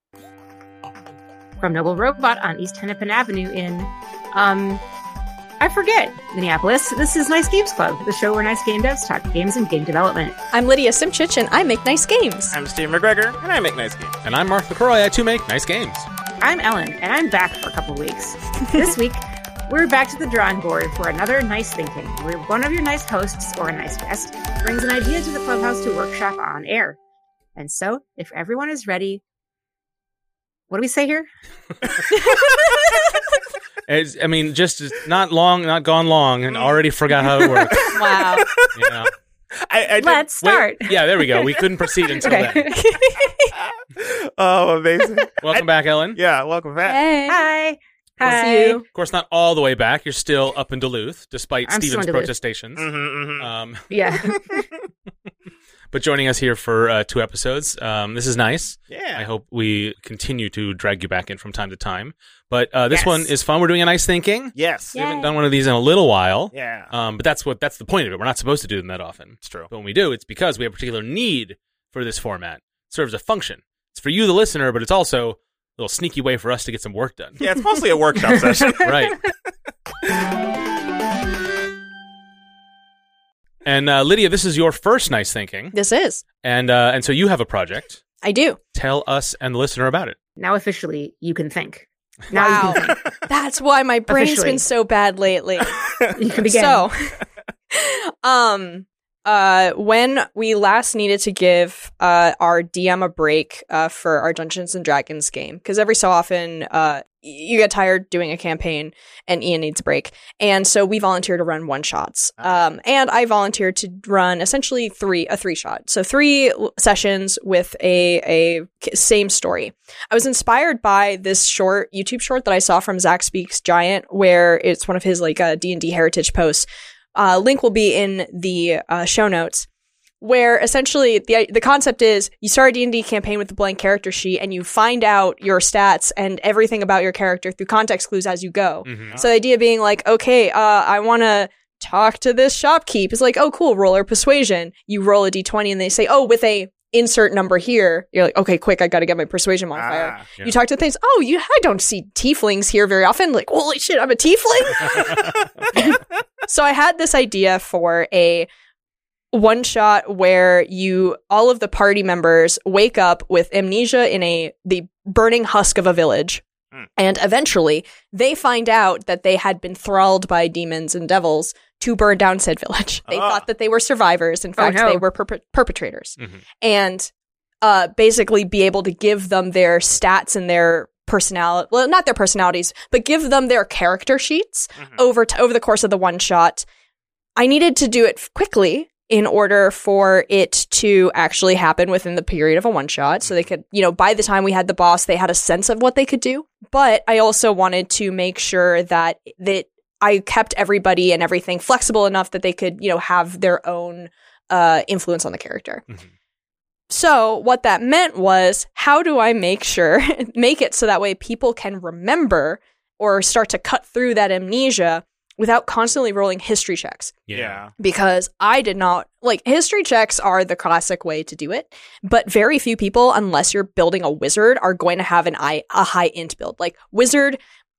From Noble Robot on East Hennepin Avenue in, I forget, Minneapolis, this is Nice Games Club, the show where nice game devs talk games and game development. I'm Lydia Simchich, and I make nice games. I'm Steve McGregor, and I make nice games. And I'm Mark LaCroix, I too make nice games. I'm Ellen, and I'm back for a couple weeks. This week, we're back to the drawing board for another Nice Thinking, where one of your nice hosts or a nice guest brings an idea to the clubhouse to workshop on air. And so, if everyone is ready, what do we say here? Just not gone long, and already forgot how it works. Wow. Yeah. Let's start. Yeah, there we go. We couldn't proceed until then. Oh, amazing. Welcome back, Ellen. Yeah, welcome back. Hey. Hi. See you. Of course, not all the way back. You're still up in Duluth, despite I'm still Steven's in Duluth. protestations. Yeah. But joining us here for 2 episodes. This is nice. Yeah. I hope we continue to drag you back in from time to time. But this Yes. one is fun. We're doing a nice thinking. Yes. We haven't done one of these in a little while. Yeah. But that's the point of it. We're not supposed to do them that often. It's true. But when we do, it's because we have a particular need for this format. It serves a function. It's for you, the listener, but it's also a little sneaky way for us to get some work done. Yeah, it's mostly a workshop session. Right. And Lydia, this is your first nice thinking. This is. And so you have a project. I do. Tell us and the listener about it. Now officially, you can think. Now Wow. you can think. That's why my brain's Officially. been so bad lately. You can begin. So, when we last needed to give our DM a break for our Dungeons and Dragons game, because every so often you get tired doing a campaign and Ian needs a break, and so we volunteered to run one shots. And I volunteered to run essentially a 3-shot, so 3 sessions with a same story. I was inspired by this YouTube short that I saw from Zach Speaks Giant, where it's one of his D&D heritage posts. Link will be in the show notes, where essentially the concept is you start a D&D campaign with a blank character sheet and you find out your stats and everything about your character through context clues as you go. Mm-hmm. So the idea being okay, I want to talk to this shopkeep. It's oh, cool, roll or persuasion. You roll a d20 and they say, oh, with a insert number here. You're okay, quick, I got to get my persuasion modifier. Yeah. You talk to things, I don't see tieflings here very often. Holy shit, I'm a tiefling? So I had this idea for a one-shot where all of the party members wake up with amnesia in the burning husk of a village. And eventually, they find out that they had been thralled by demons and devils to burn down said village. They thought that they were survivors. In fact, no. they were perpetrators. Mm-hmm. And basically be able to give them their stats and their personality, well, not their personalities, but give them their character sheets over the course of the one shot. I needed to do it quickly in order for it to actually happen within the period of a one shot. So they could, by the time we had the boss, they had a sense of what they could do. But I also wanted to make sure that I kept everybody and everything flexible enough that they could, have their own influence on the character. Mm-hmm. So what that meant was, how do I make it so that way people can remember or start to cut through that amnesia without constantly rolling history checks? Yeah. Because I did not, history checks are the classic way to do it, but very few people, unless you're building a wizard, are going to have a high int build. Wizard,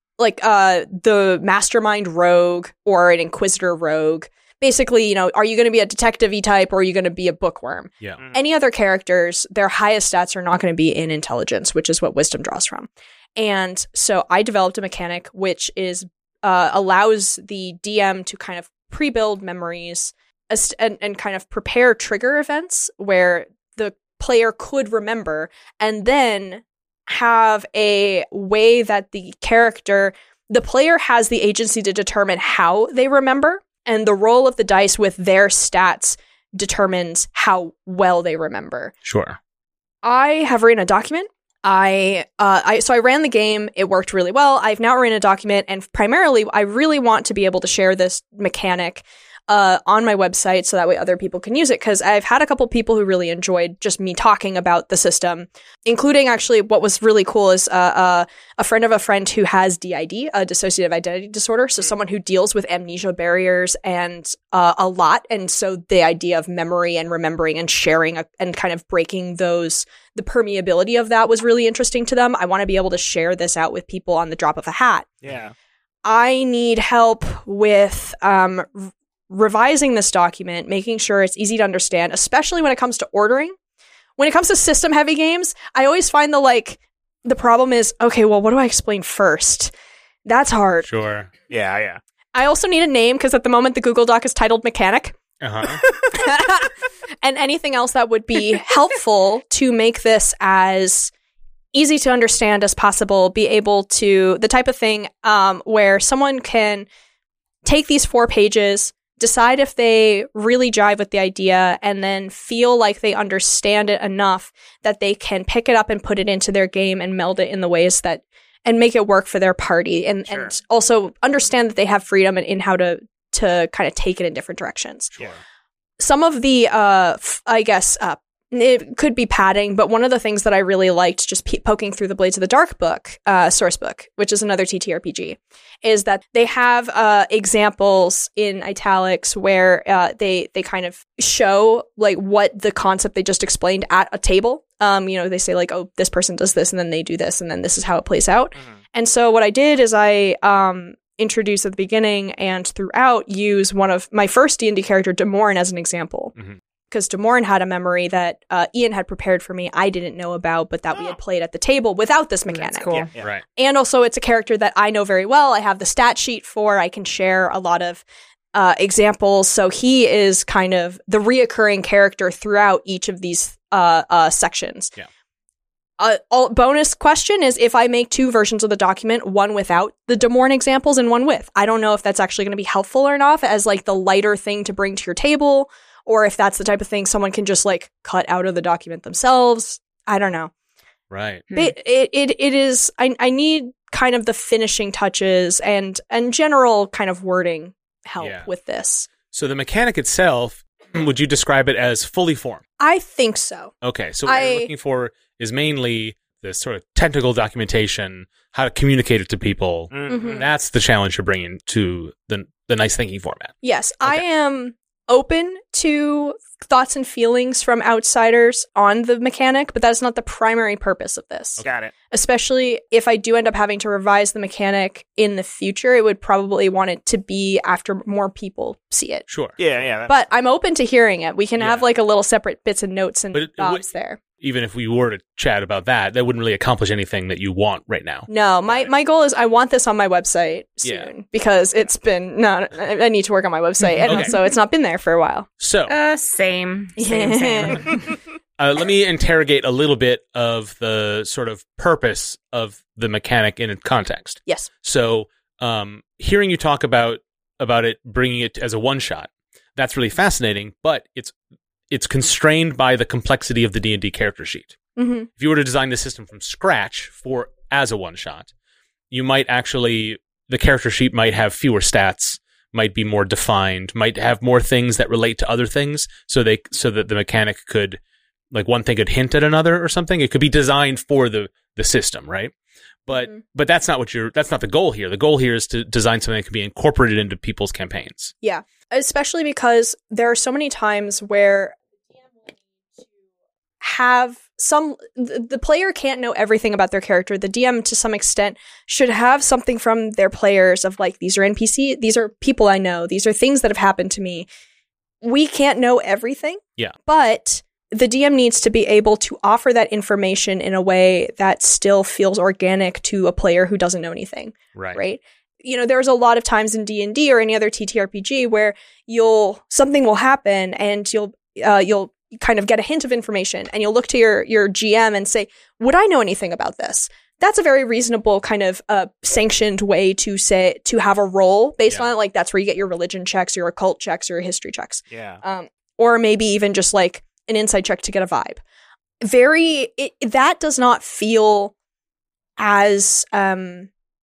the mastermind rogue or an inquisitor rogue. Basically, are you going to be a detective-y type or are you going to be a bookworm? Yeah. Any other characters, their highest stats are not going to be in intelligence, which is what wisdom draws from. And so I developed a mechanic which is allows the DM to kind of pre-build memories and kind of prepare trigger events where the player could remember, and then have a way that the player has the agency to determine how they remember. And the roll of the dice with their stats determines how well they remember. Sure. I have written a document. So I ran the game. It worked really well. I've now written a document, and primarily, I really want to be able to share this mechanic on my website so that way other people can use it, because I've had a couple people who really enjoyed just me talking about the system, including actually what was really cool is a friend of a friend who has DID, a dissociative identity disorder, so someone who deals with amnesia barriers and a lot, and so the idea of memory and remembering and sharing and kind of breaking the permeability of that was really interesting to them. I want to be able to share this out with people on the drop of a hat. Yeah. I need help with revising this document, making sure it's easy to understand, especially when it comes to ordering. When it comes to system-heavy games, I always find the problem is, okay, well, what do I explain first? That's hard. Sure. Yeah. I also need a name, because at the moment the Google Doc is titled Mechanic. Uh-huh. And anything else that would be helpful to make this as easy to understand as possible, be able to, the type of thing where someone can take these 4 pages, decide if they really jive with the idea, and then feel like they understand it enough that they can pick it up and put it into their game and meld it in the ways that, and make it work for their party, and also understand that they have freedom in how to kind of take it in different directions. Sure. Some of the, it could be padding, but one of the things that I really liked just poking through the Blades of the Dark book, source book, which is another TTRPG, is that they have examples in italics where they kind of show like what the concept they just explained at a table. They say like, oh, this person does this, and then they do this, and then this is how it plays out. Mm-hmm. And so what I did is I introduce at the beginning and throughout use one of my first D&D character, Demorn, as an example. Mm-hmm. Because Demorn had a memory that Ian had prepared for me I didn't know about, but that we had played at the table without this mechanic. That's cool. Yeah. Right. And also it's a character that I know very well. I have the stat sheet for. I can share a lot of examples. So he is kind of the reoccurring character throughout each of these sections. Yeah. Bonus question is if I make 2 versions of the document, one without the Demorn examples and one with. I don't know if that's actually going to be helpful or not as like the lighter thing to bring to your table, or if that's the type of thing someone can just like cut out of the document themselves. I don't know. Right. It is. I need kind of the finishing touches and general kind of wording help with this. So the mechanic itself, would you describe it as fully formed? I think so. Okay. So what you're looking for is mainly the sort of technical documentation, how to communicate it to people. Mm-hmm. That's the challenge you're bringing to the nice thinking format. Yes, Okay. I am open to thoughts and feelings from outsiders on the mechanic, but that's not the primary purpose of this. Got it. Especially if I do end up having to revise the mechanic in the future, it would probably want it to be after more people see it. Sure. Yeah. But I'm open to hearing it. We can have Yeah. like a little separate bits and notes and But it thoughts there. Even if we were to chat about that, that wouldn't really accomplish anything that you want right now. No, my goal is I want this on my website soon because it's been I need to work on my website, and Okay. so it's not been there for a while. So Same. let me interrogate a little bit of the sort of purpose of the mechanic in context. Yes. So hearing you talk about it, bringing it as a one-shot, that's really fascinating, but it's constrained by the complexity of the D&D character sheet. Mm-hmm. If you were to design the system from scratch as a one-shot, you might actually, the character sheet might have fewer stats, might be more defined, might have more things that relate to other things, so that the mechanic could, like one thing could hint at another or something. It could be designed for the system, right? But that's not that's not the goal here. The goal here is to design something that can be incorporated into people's campaigns. Yeah, especially because there are so many times where have the player can't know everything about their character. The DM, to some extent, should have something from their players of like, these are NPC, these are people I know, these are things that have happened to me. We can't know everything. Yeah. But the DM needs to be able to offer that information in a way that still feels organic to a player who doesn't know anything. Right? There's a lot of times in D&D or any other TTRPG where something will happen and you'll kind of get a hint of information and you'll look to your GM and say, would I know anything about this? That's a very reasonable kind of sanctioned way to have a role based on it. Like that's where you get your religion checks, your occult checks, or your history checks. Yeah. Or maybe even just like an insight check to get a vibe. That does not feel as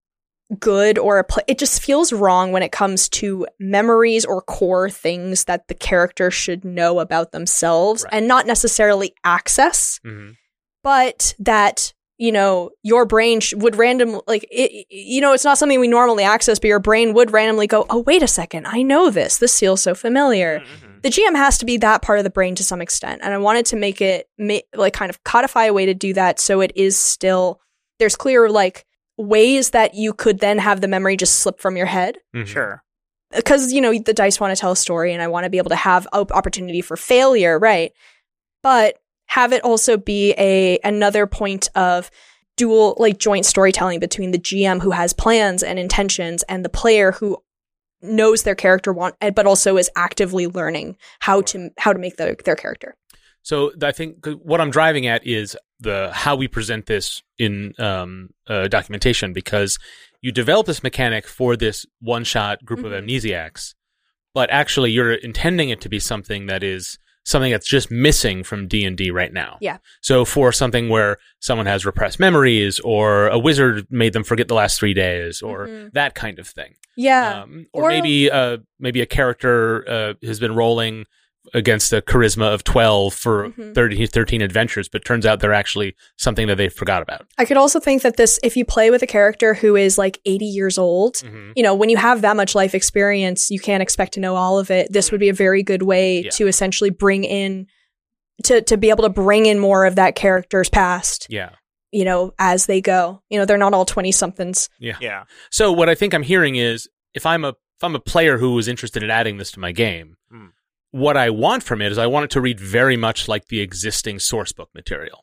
good or it just feels wrong when it comes to memories or core things that the character should know about themselves Right. and not necessarily access, Mhm. but that, you know, your brain would randomly, like, it's not something we normally access, but your brain would randomly go, oh, wait a second, I know this. This feels so familiar. Mhm. The GM has to be that part of the brain to some extent. And I wanted to make it, like, kind of codify a way to do that so it is still, there's clear, like, ways that you could then have the memory just slip from your head. Mhm. Sure. Because, you know, the dice want to tell a story and I want to be able to have opportunity for failure, right? But have it also be another point of dual, like, joint storytelling between the GM who has plans and intentions and the player who knows their character but also is actively learning how to make their character. So I think what I'm driving at is how we present this in documentation, because you develop this mechanic for this one-shot group of amnesiacs, but actually you're intending it to be something that's just missing from D&D right now. Yeah. So for something where someone has repressed memories, or a wizard made them forget the last 3 days, or that kind of thing. Yeah. Or maybe a character has been rolling against a charisma of 12 for 13 adventures, but turns out they're actually something that they forgot about. I could also think that if you play with a character who is like 80 years old, you know, when you have that much life experience, you can't expect to know all of it. This would be a very good way to essentially bring in, to be able to bring in more of that character's past. Yeah. You know, as they go. You know, they're not all 20-somethings. Yeah. So what I think I'm hearing is, if I'm a player who was interested in adding this to my game, what I want from it is I want it to read very much like the existing sourcebook material.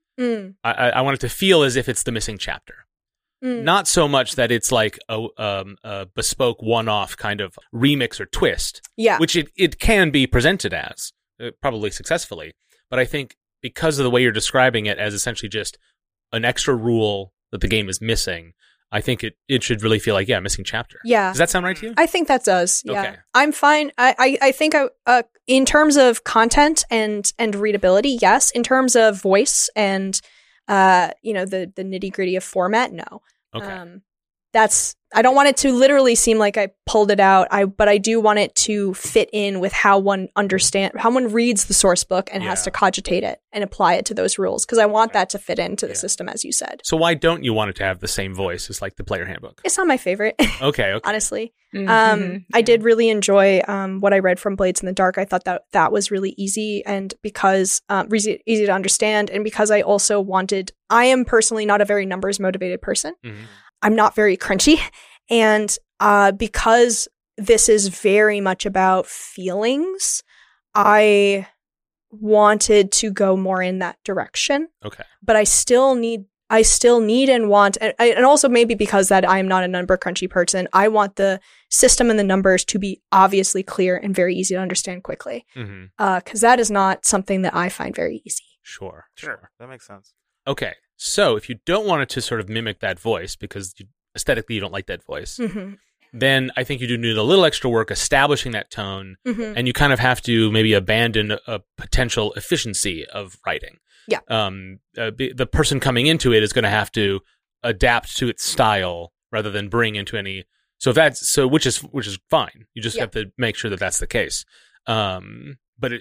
I want it to feel as if it's the missing chapter. Not so much that it's like a bespoke one-off kind of remix or twist, which it can be presented as, probably successfully. But I think because of the way you're describing it as essentially just an extra rule that the game is missing, I think it should really feel like, missing chapter. Yeah. Does that sound right to you? I think that does. Yeah. Okay. I'm fine. I think in terms of content and readability, yes. In terms of voice and you know, the nitty-gritty of format, no. Okay. I don't want it to literally seem like I pulled it out. But I do want it to fit in with how one reads the source book and has to cogitate it and apply it to those rules. Because I want that to fit into the system, as you said. So why don't you want it to have the same voice as like the player handbook? It's not my favorite. Okay. Honestly. I did really enjoy what I read from Blades in the Dark. I thought that was really easy, and because easy to understand, and because I also I am personally not a very numbers motivated person. I'm not very crunchy. And because this is very much about feelings, I wanted to go more in that direction. Okay. But I still need and want, and also maybe because that I am not a number crunchy person, I want the system and the numbers to be obviously clear and very easy to understand quickly. Because that is not something that I find very easy. Sure. That makes sense. Okay. So if you don't want it to sort of mimic that voice because aesthetically you don't like that voice, then I think you do need a little extra work establishing that tone, and you kind of have to maybe abandon a potential efficiency of writing. Yeah. The person coming into it is going to have to adapt to its style rather than bring into any. So which is fine. You just have to make sure that that's the case. But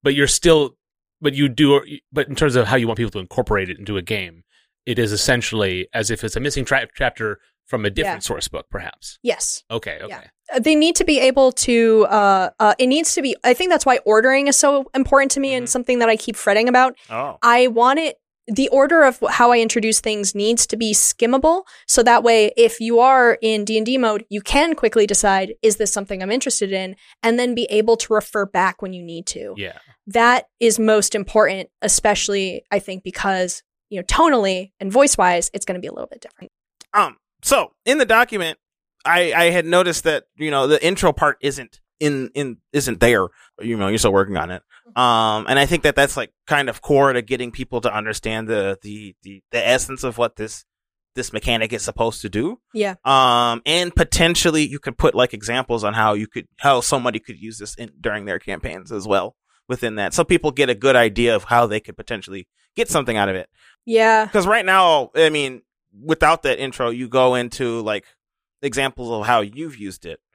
in terms of how you want people to incorporate it into a game, it is essentially as if it's a missing chapter from a different source book, perhaps. Yes. Okay. Yeah. They need to be able to, it needs to be, I think that's why ordering is so important to me and something that I keep fretting about. Oh. I want the order of how I introduce things needs to be skimmable. So that way, if you are in D&D mode, you can quickly decide, is this something I'm interested in? And then be able to refer back when you need to. Yeah. That is most important, especially, I think, because, you know, tonally and voice-wise, it's going to be a little bit different. So in the document, I had noticed that, you know, the intro part isn't there. You know, you're still working on it. And I think that that's like kind of core to getting people to understand the essence of what this mechanic is supposed to do. Yeah. And potentially you could put like examples on how somebody could use this during their campaigns as well within that. So people get a good idea of how they could potentially get something out of it. Yeah. Because right now, I mean, without that intro, you go into like examples of how you've used it,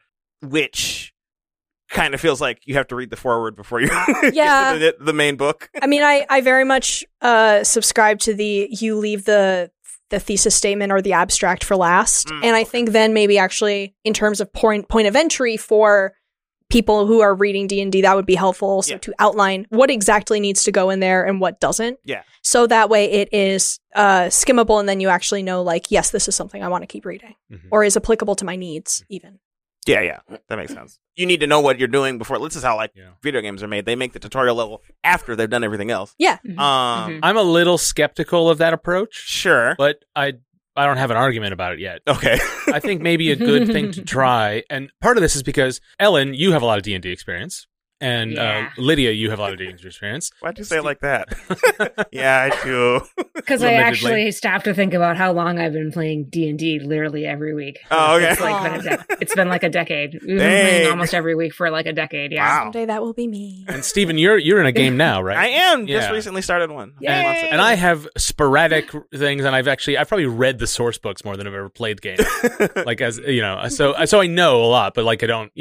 which kind of feels like you have to read the foreword before you Yeah. get to the main book. I mean, I very much subscribe to you leave the thesis statement or the abstract for last. And I think then maybe actually in terms of point of entry for people who are reading D&D, that would be helpful also to outline what exactly needs to go in there and what doesn't. Yeah. So that way it is skimmable, and then you actually know, like, yes, this is something I want to keep reading or is applicable to my needs even. Yeah, that makes sense. You need to know what you're doing before. This is how video games are made. They make the tutorial level after they've done everything else. Yeah. I'm a little skeptical of that approach. Sure. But I don't have an argument about it yet. Okay. I think maybe a good thing to try, and part of this is because, Ellen, you have a lot of D&D experience, and Lydia, you have a lot of D&D experience. Why'd you say it like that? Yeah, I do. Because I actually stopped to think about how long I've been playing D&D literally every week. Oh, okay. It's been like a decade. We've been playing almost every week for like a decade, Wow. Someday that will be me. And Steven, you're in a game now, right? I am. Yeah. Just recently started one. And I have sporadic things, and I've probably read the source books more than I've ever played games. Like, as you know, so I know a lot, but like I don't,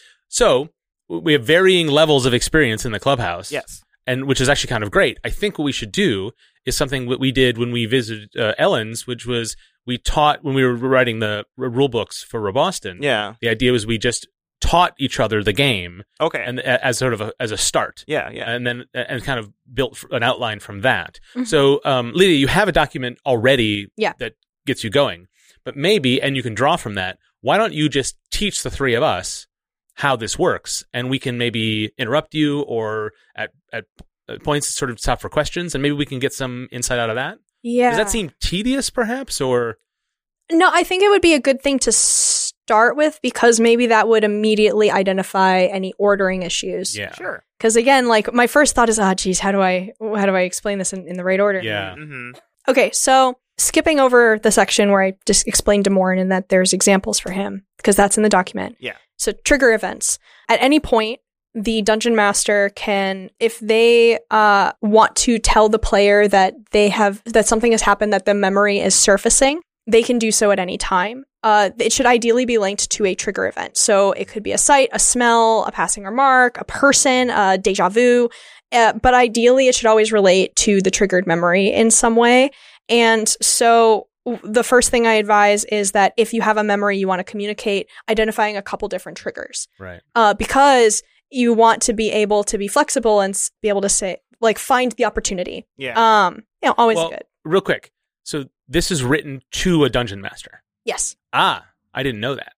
So we have varying levels of experience in the clubhouse. Yes. And which is actually kind of great. I think what we should do is something that we did when we visited Ellen's, which was we taught when we were writing the rule books for Roboston. Yeah. The idea was we just taught each other the game. Okay. And as sort of as a start. Yeah. And then kind of built an outline from that. So, Lydia, you have a document already that gets you going. But maybe, and you can draw from that, why don't you just teach the three of us how this works, and we can maybe interrupt you or at points sort of stop for questions, and maybe we can get some insight out of that. Yeah. Does that seem tedious, perhaps, or? No, I think it would be a good thing to start with, because maybe that would immediately identify any ordering issues. Yeah. Sure. Because again, like my first thought is, geez, how do I explain this in the right order? Yeah. Okay, so skipping over the section where I just explained to Morin and that there's examples for him, because that's in the document. Yeah. So trigger events. At any point, the dungeon master can, if they want to tell the player that that something has happened, that the memory is surfacing, they can do so at any time. It should ideally be linked to a trigger event. So it could be a sight, a smell, a passing remark, a person, a deja vu. But ideally, it should always relate to the triggered memory in some way. And so the first thing I advise is that if you have a memory you want to communicate, identifying a couple different triggers. Right. Because you want to be able to be flexible and be able to say, like, find the opportunity. Yeah. Always good. Real quick. So this is written to a dungeon master. Yes. I didn't know that.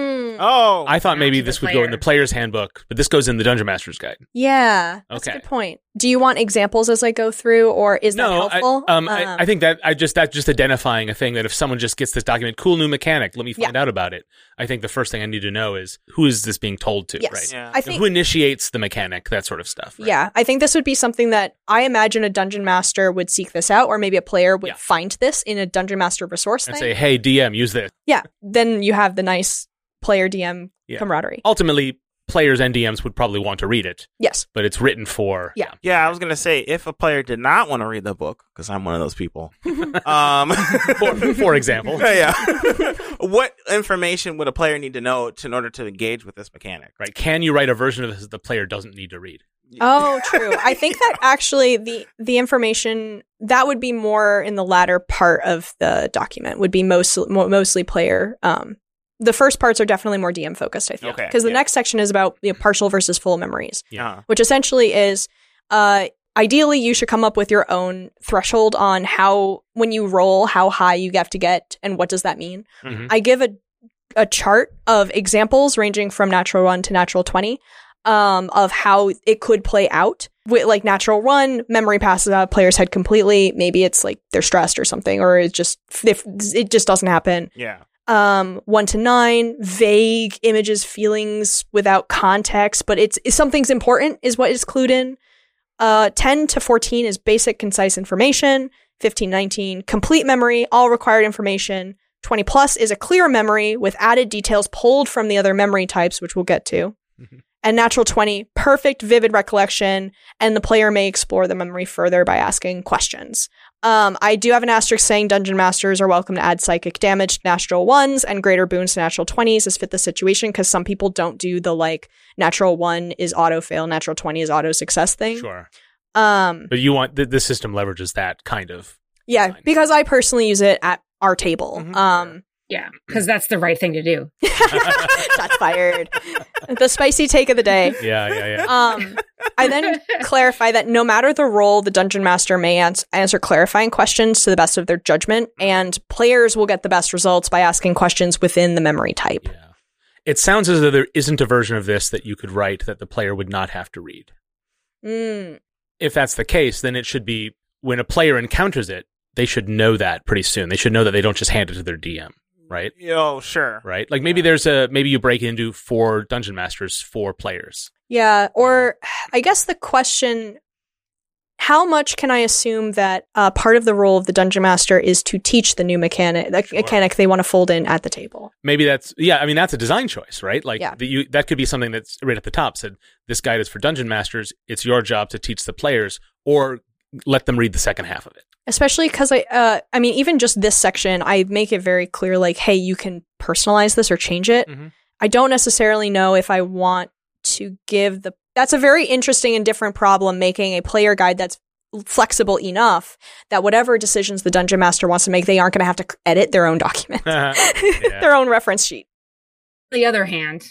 Oh. I thought maybe to the this would go in the player's handbook, but this goes in the Dungeon Master's Guide. Yeah. That's a Okay. good point. Do you want examples as I go through, or is that helpful? I think that's just identifying a thing that if someone just gets this document, cool new mechanic, let me find out about it. I think the first thing I need to know is who is this being told to, Yes. right? Yeah. I think Who initiates the mechanic, that sort of stuff. Right? Yeah, I think this would be something that I imagine a dungeon master would seek this out, or maybe a player would find this in a dungeon master resource And thing. say, hey, DM, use this. Yeah, then you have the nice player DM camaraderie. Ultimately, players and DMs would probably want to read it, Yes. but it's written for... Yeah. Yeah, I was going to say, if a player did not want to read the book, because I'm one of those people. For example. Yeah. What information would a player need to know in order to engage with this mechanic? Right. Can you write a version of this that the player doesn't need to read? Oh, true. I think that actually the information that would be more in the latter part of the document would be mostly player. The first parts are definitely more DM focused, I think, Okay, because the next section is about partial versus full memories, which essentially is ideally you should come up with your own threshold on how, when you roll, how high you have to get and what does that mean. Mhm. I give a chart of examples ranging from natural 1 to natural 20 of how it could play out. With like natural 1, memory passes out of player's head completely. Maybe it's like they're stressed or something, or it just doesn't happen. Yeah. 1 to 9, vague images, feelings without context, but it's something's important is what is clued in. 10 to 14 is basic, concise information. 15, 19, complete memory, all required information. 20 plus is a clear memory with added details pulled from the other memory types, which we'll get to. Mhm. And natural 20, perfect, vivid recollection, and the player may explore the memory further by asking questions. I do have an asterisk saying Dungeon Masters are welcome to add psychic damage to natural 1s and greater boons to natural 20s as fit the situation, because some people don't do the like natural 1 is auto fail, natural 20 is auto success thing. Sure. But you want the system leverages that kind of. Yeah, design. because I personally use it at our table. Yeah, because that's the right thing to do. Shots fired. The spicy take of the day. Yeah. I then clarify that no matter the role, the Dungeon Master may answer clarifying questions to the best of their judgment, and players will get the best results by asking questions within the memory type. Yeah. It sounds as though there isn't a version of this that you could write that the player would not have to read. If that's the case, then it should be when a player encounters it, they should know that pretty soon. They should know that they don't just hand it to their DM, right? Yo, sure. Right? Like maybe maybe you break into 4 Dungeon Masters, 4 players. Yeah, or I guess the question, how much can I assume that part of the role of the Dungeon Master is to teach the new mechanic they want to fold in at the table? Maybe that's a design choice, right? Like Yeah. that could be something that's right at the top said, this guide is for Dungeon Masters. It's your job to teach the players or let them read the second half of it. Especially because I mean, even just this section, I make it very clear, like, hey, you can personalize this or change it. Mhm. I don't necessarily know if I want to give that's a very interesting and different problem, making a player guide that's flexible enough that whatever decisions the Dungeon Master wants to make, they aren't going to have to edit their own document, their own reference sheet. On the other hand,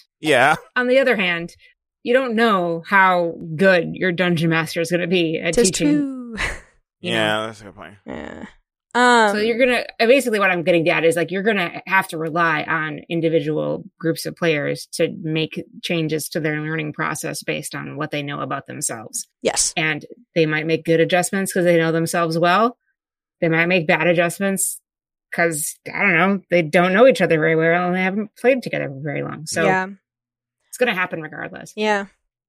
you don't know how good your Dungeon Master is going to be at teaching. Yeah, that's a good point. Yeah. So you're going to, basically what I'm getting at is like, you're going to have to rely on individual groups of players to make changes to their learning process based on what they know about themselves. Yes. And they might make good adjustments because they know themselves well. They might make bad adjustments because, I don't know, they don't know each other very well and they haven't played together for very long. So yeah. It's going to happen regardless. Yeah.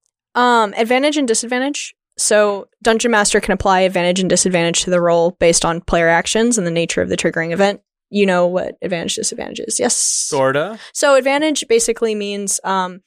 Advantage and disadvantage. So Dungeon Master can apply advantage and disadvantage to the roll based on player actions and the nature of the triggering event. You know what advantage, disadvantage is, yes? Sorta. So advantage basically means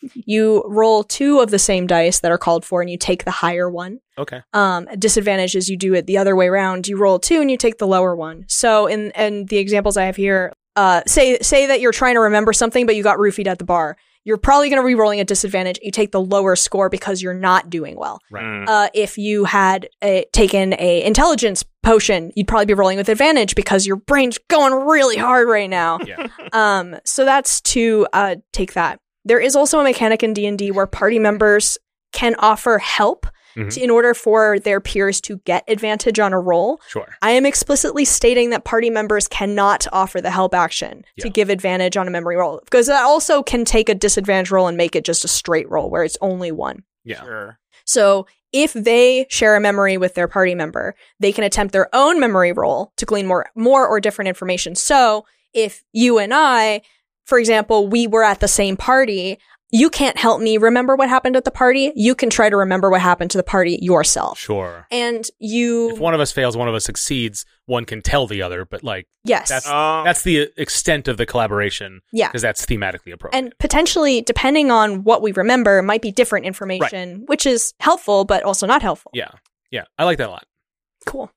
you roll 2 of the same dice that are called for and you take the higher one. Okay. Disadvantage is you do it the other way around. You roll 2 and you take the lower one. So in the examples I have here, say that you're trying to remember something, but you got roofied at the bar. You're probably going to be rolling a disadvantage. You take the lower score because you're not doing well. Right. If you had taken a intelligence potion, you'd probably be rolling with advantage because your brain's going really hard right now. Yeah. So that's to take that. There is also a mechanic in D&D where party members can offer help in order for their peers to get advantage on a roll. Sure. I am explicitly stating that party members cannot offer the help action to give advantage on a memory roll, because that also can take a disadvantage roll and make it just a straight roll where it's only 1. Yeah. Sure. So if they share a memory with their party member, they can attempt their own memory roll to glean more or different information. So if you and I, for example, we were at the same party, you can't help me remember what happened at the party. You can try to remember what happened to the party yourself. Sure. And you... If one of us fails, one of us succeeds, one can tell the other, but like... Yes. That's the extent of the collaboration. Yeah. Because that's thematically appropriate. And potentially, depending on what we remember, might be different information, which is helpful, but also not helpful. Yeah. Yeah. I like that a lot. Cool.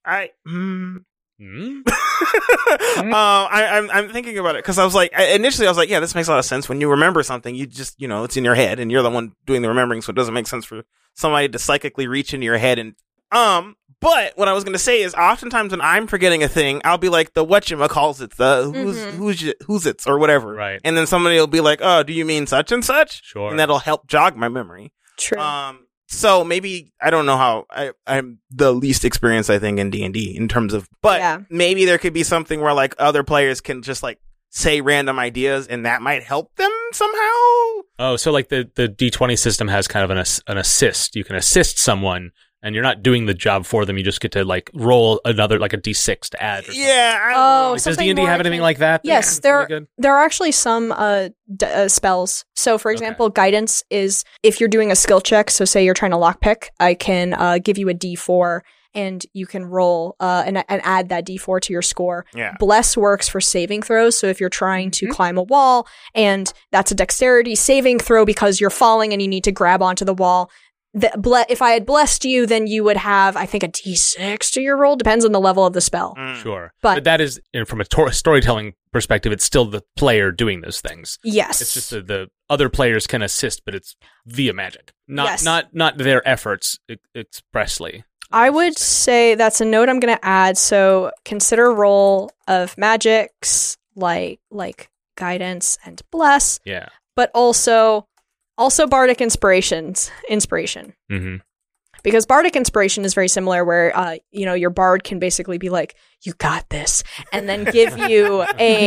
I'm thinking about it because I was like, initially I was like, yeah, this makes a lot of sense. When you remember something, you just, it's in your head and you're the one doing the remembering, so it doesn't make sense for somebody to psychically reach into your head and, but what I was going to say is oftentimes when I'm forgetting a thing, I'll be like the whatchamacallit, the who's it's or whatever. Right. And then somebody will be like, oh, do you mean such and such? Sure. And that'll help jog my memory. True. So maybe, I don't know how, I'm the least experienced, I think, in D&D in terms of, but maybe there could be something where like other players can just like say random ideas and that might help them somehow. Oh, so like the D20 system has kind of an assist. You can assist someone and you're not doing the job for them. You just get to like roll another, like a D6 to add. Or something. Yeah. I don't know. Does D&D have anything like that? Yes, there are actually some spells. So, for example, guidance is if you're doing a skill check. So, say you're trying to lockpick, I can give you a D4 and you can roll and add that D4 to your score. Yeah. Bless works for saving throws. So, if you're trying to climb a wall and that's a dexterity saving throw because you're falling and you need to grab onto the wall, if I had blessed you, then you would have, I think, a D6 to your roll. Depends on the level of the spell. Sure. But that is, from a storytelling perspective, it's still the player doing those things. Yes. It's just the other players can assist, but it's via magic. Yes. Not their efforts expressly. I would say that's a note I'm going to add. So consider roll of magics like guidance and bless. Yeah. But also bardic inspiration. Mm-hmm. Because bardic inspiration is very similar where, your bard can basically be like, you got this, and then give you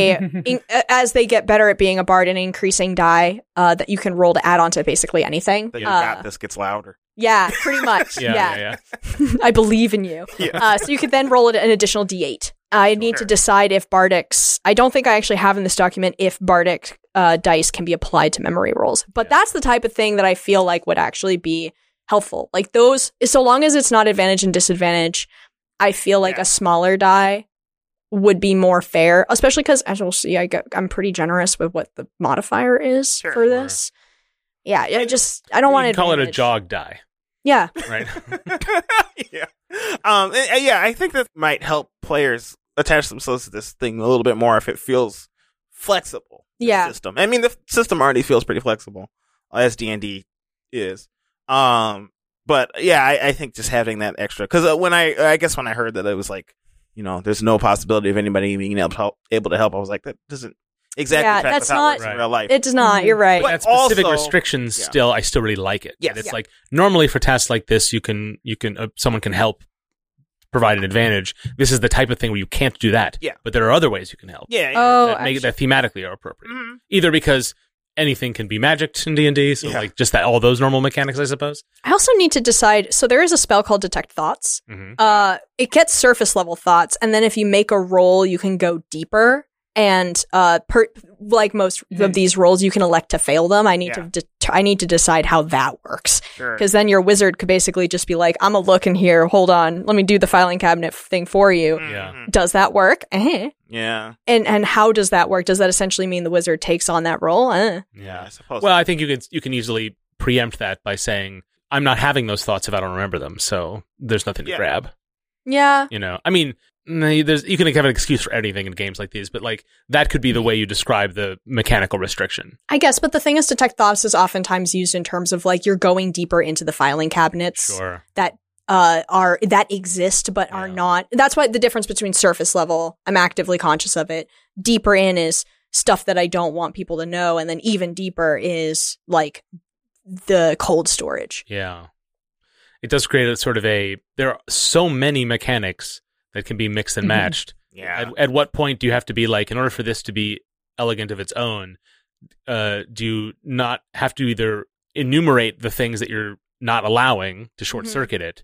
as they get better at being a bard, an increasing die that you can roll to add on to basically anything. That you got this gets louder. Yeah, pretty much. Yeah. I believe in you. Yeah. So you could then roll an additional D8. I need to decide if Bardic's... I don't think I actually have in this document if Bardic dice can be applied to memory rolls. But that's the type of thing that I feel like would actually be helpful. Like those... So long as it's not advantage and disadvantage, I feel like a smaller die would be more fair. Especially because, as we'll see, I'm pretty generous with what the modifier is for this. Yeah, I don't want to call it a jog die. Yeah. Right. Yeah. I think that might help players attach themselves to this thing a little bit more if it feels flexible. Yeah. System. I mean, the system already feels pretty flexible, as D&D is. But yeah, I think just having that extra, because when I heard that it was like, there's no possibility of anybody being able to help, I was like, that doesn't exactly track with how it works in real life. It does not. You're right. But specific restrictions I still really like it. Yes. It's like normally for tasks like this, you can someone can help provide an advantage. This is the type of thing where you can't do that. Yeah. But there are other ways you can help. Yeah. Oh, that thematically are appropriate. Mm-hmm. Either because anything can be magicked in D&D, so like just that all those normal mechanics, I suppose. I also need to decide. So there is a spell called Detect Thoughts. Mm-hmm. It gets surface level thoughts, and then if you make a roll, you can go deeper. And like most of these rolls, you can elect to fail them. I need to decide how that works. Because then your wizard could basically just be like, I'm gonna look in here. Hold on, let me do the filing cabinet thing for you. Yeah. Does that work? Yeah. And how does that work? Does that essentially mean the wizard takes on that role? Yeah, I suppose. Well, I think you can easily preempt that by saying, I'm not having those thoughts if I don't remember them, so there's nothing to grab. Yeah. I mean, you can have an excuse for anything in games like these, but like that could be the way you describe the mechanical restriction. I guess, but the thing is, Detect Thoughts is oftentimes used in terms of like you're going deeper into the filing cabinets that that exist but are not. That's why the difference between surface level, I'm actively conscious of it. Deeper in is stuff that I don't want people to know, and then even deeper is like the cold storage. Yeah, it does create a sort of there are so many mechanics that can be mixed and matched. Yeah. At what point do you have to be like, in order for this to be elegant of its own, do you not have to either enumerate the things that you're not allowing to short circuit it,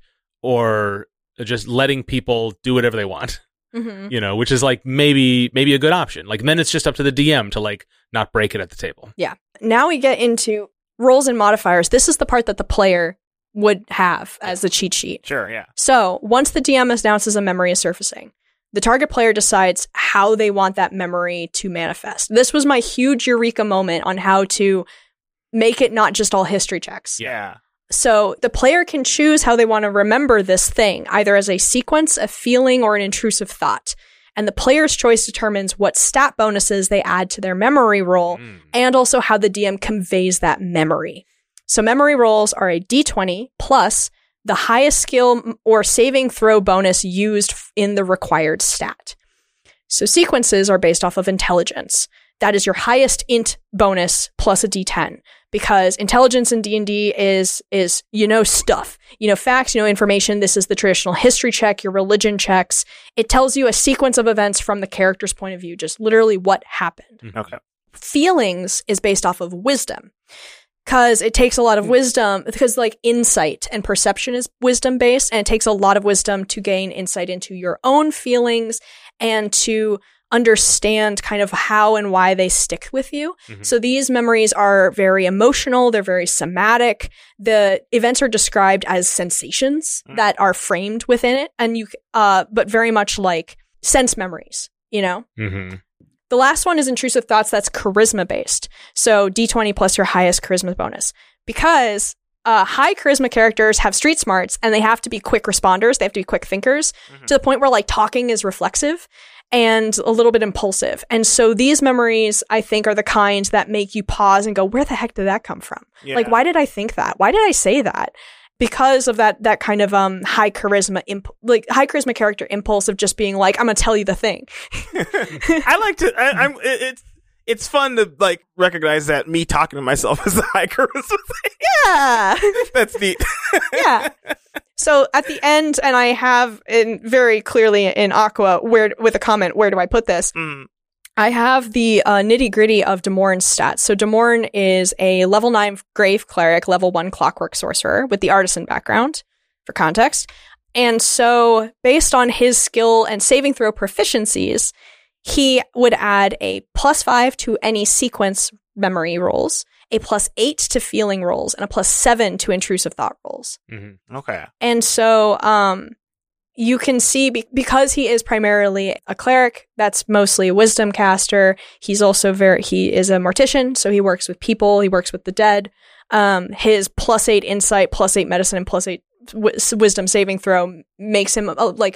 or just letting people do whatever they want? Which is like maybe a good option. Like then it's just up to the DM to like not break it at the table. Yeah. Now we get into roles and modifiers. This is the part that the player would have as the cheat sheet. Sure, yeah. So once the DM announces a memory is surfacing, the target player decides how they want that memory to manifest. This was my huge eureka moment on how to make it not just all history checks. Yeah. So the player can choose how they want to remember this thing, either as a sequence, a feeling, or an intrusive thought. And the player's choice determines what stat bonuses they add to their memory roll, and also how the DM conveys that memory. So memory rolls are a d20 plus the highest skill or saving throw bonus used in the required stat. So sequences are based off of intelligence. That is your highest int bonus plus a d10, because intelligence in D&D is stuff, facts, information. This is the traditional history check, your religion checks. It tells you a sequence of events from the character's point of view, just literally what happened. Okay. Feelings is based off of wisdom. Because it takes a lot of wisdom, because like insight and perception is wisdom based, and it takes a lot of wisdom to gain insight into your own feelings and to understand kind of how and why they stick with you. So these memories are very emotional, they're very somatic. The events are described as sensations that are framed within it, and but very much like sense memories, The last one is intrusive thoughts. That's charisma based. So D20 plus your highest charisma bonus. Because high charisma characters have street smarts, and they have to be quick responders. They have to be quick thinkers to the point where like talking is reflexive and a little bit impulsive. And so these memories, I think, are the kind that make you pause and go, where the heck did that come from? Yeah. Like, why did I think that? Why did I say that? Because of that kind of high charisma character impulse of just being like, I'm gonna tell you the thing. I like to. It's fun to like recognize that me talking to myself is a high charisma thing. Yeah, That's neat. yeah. So at the end, and I have very clearly in Aqua with a comment, where do I put this? I have the nitty-gritty of Damorn's stats. So Damorn is a level 9 Grave Cleric, level 1 Clockwork Sorcerer with the Artisan background, for context. And so based on his skill and saving throw proficiencies, he would add a +5 to any sequence memory rolls, a +8 to feeling rolls, and a +7 to intrusive thought rolls. Okay. And so you can see, because he is primarily a cleric, that's mostly a wisdom caster. He's also he is a mortician, so he works with people, he works with the dead. His +8 insight, +8 medicine, and +8 wisdom saving throw makes him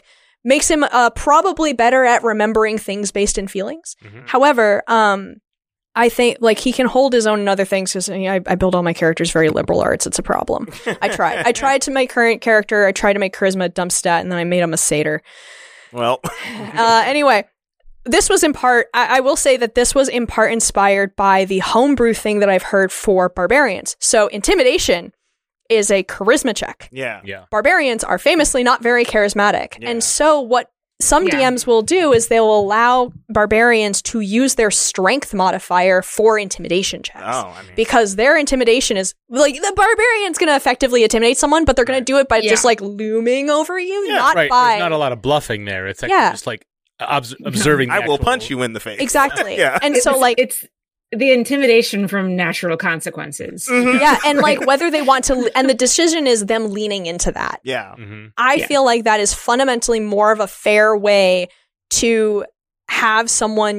probably better at remembering things based in feelings. However, I think like he can hold his own in other things because I build all my characters very liberal arts. It's a problem. I tried to make current character. I tried to make charisma a dump stat, and then I made him a satyr. Well, anyway, this was in part. I will say that this was in part inspired by the homebrew thing that I've heard for barbarians. So intimidation is a charisma check. yeah. Barbarians are famously not very charismatic, Yeah. and so what some DMs will do is they will allow barbarians to use their strength modifier for intimidation checks. Oh, I mean, Because their intimidation is like the barbarian's going to effectively intimidate someone, but they're going to do it by just like looming over you, not Right. by There's not a lot of bluffing there. It's actually just like observing. I will punch you in the face. exactly. Yeah. And so like it's the intimidation from natural consequences. yeah, and like whether they want to, and the decision is them leaning into that. Yeah. I feel like that is fundamentally more of a fair way to have someone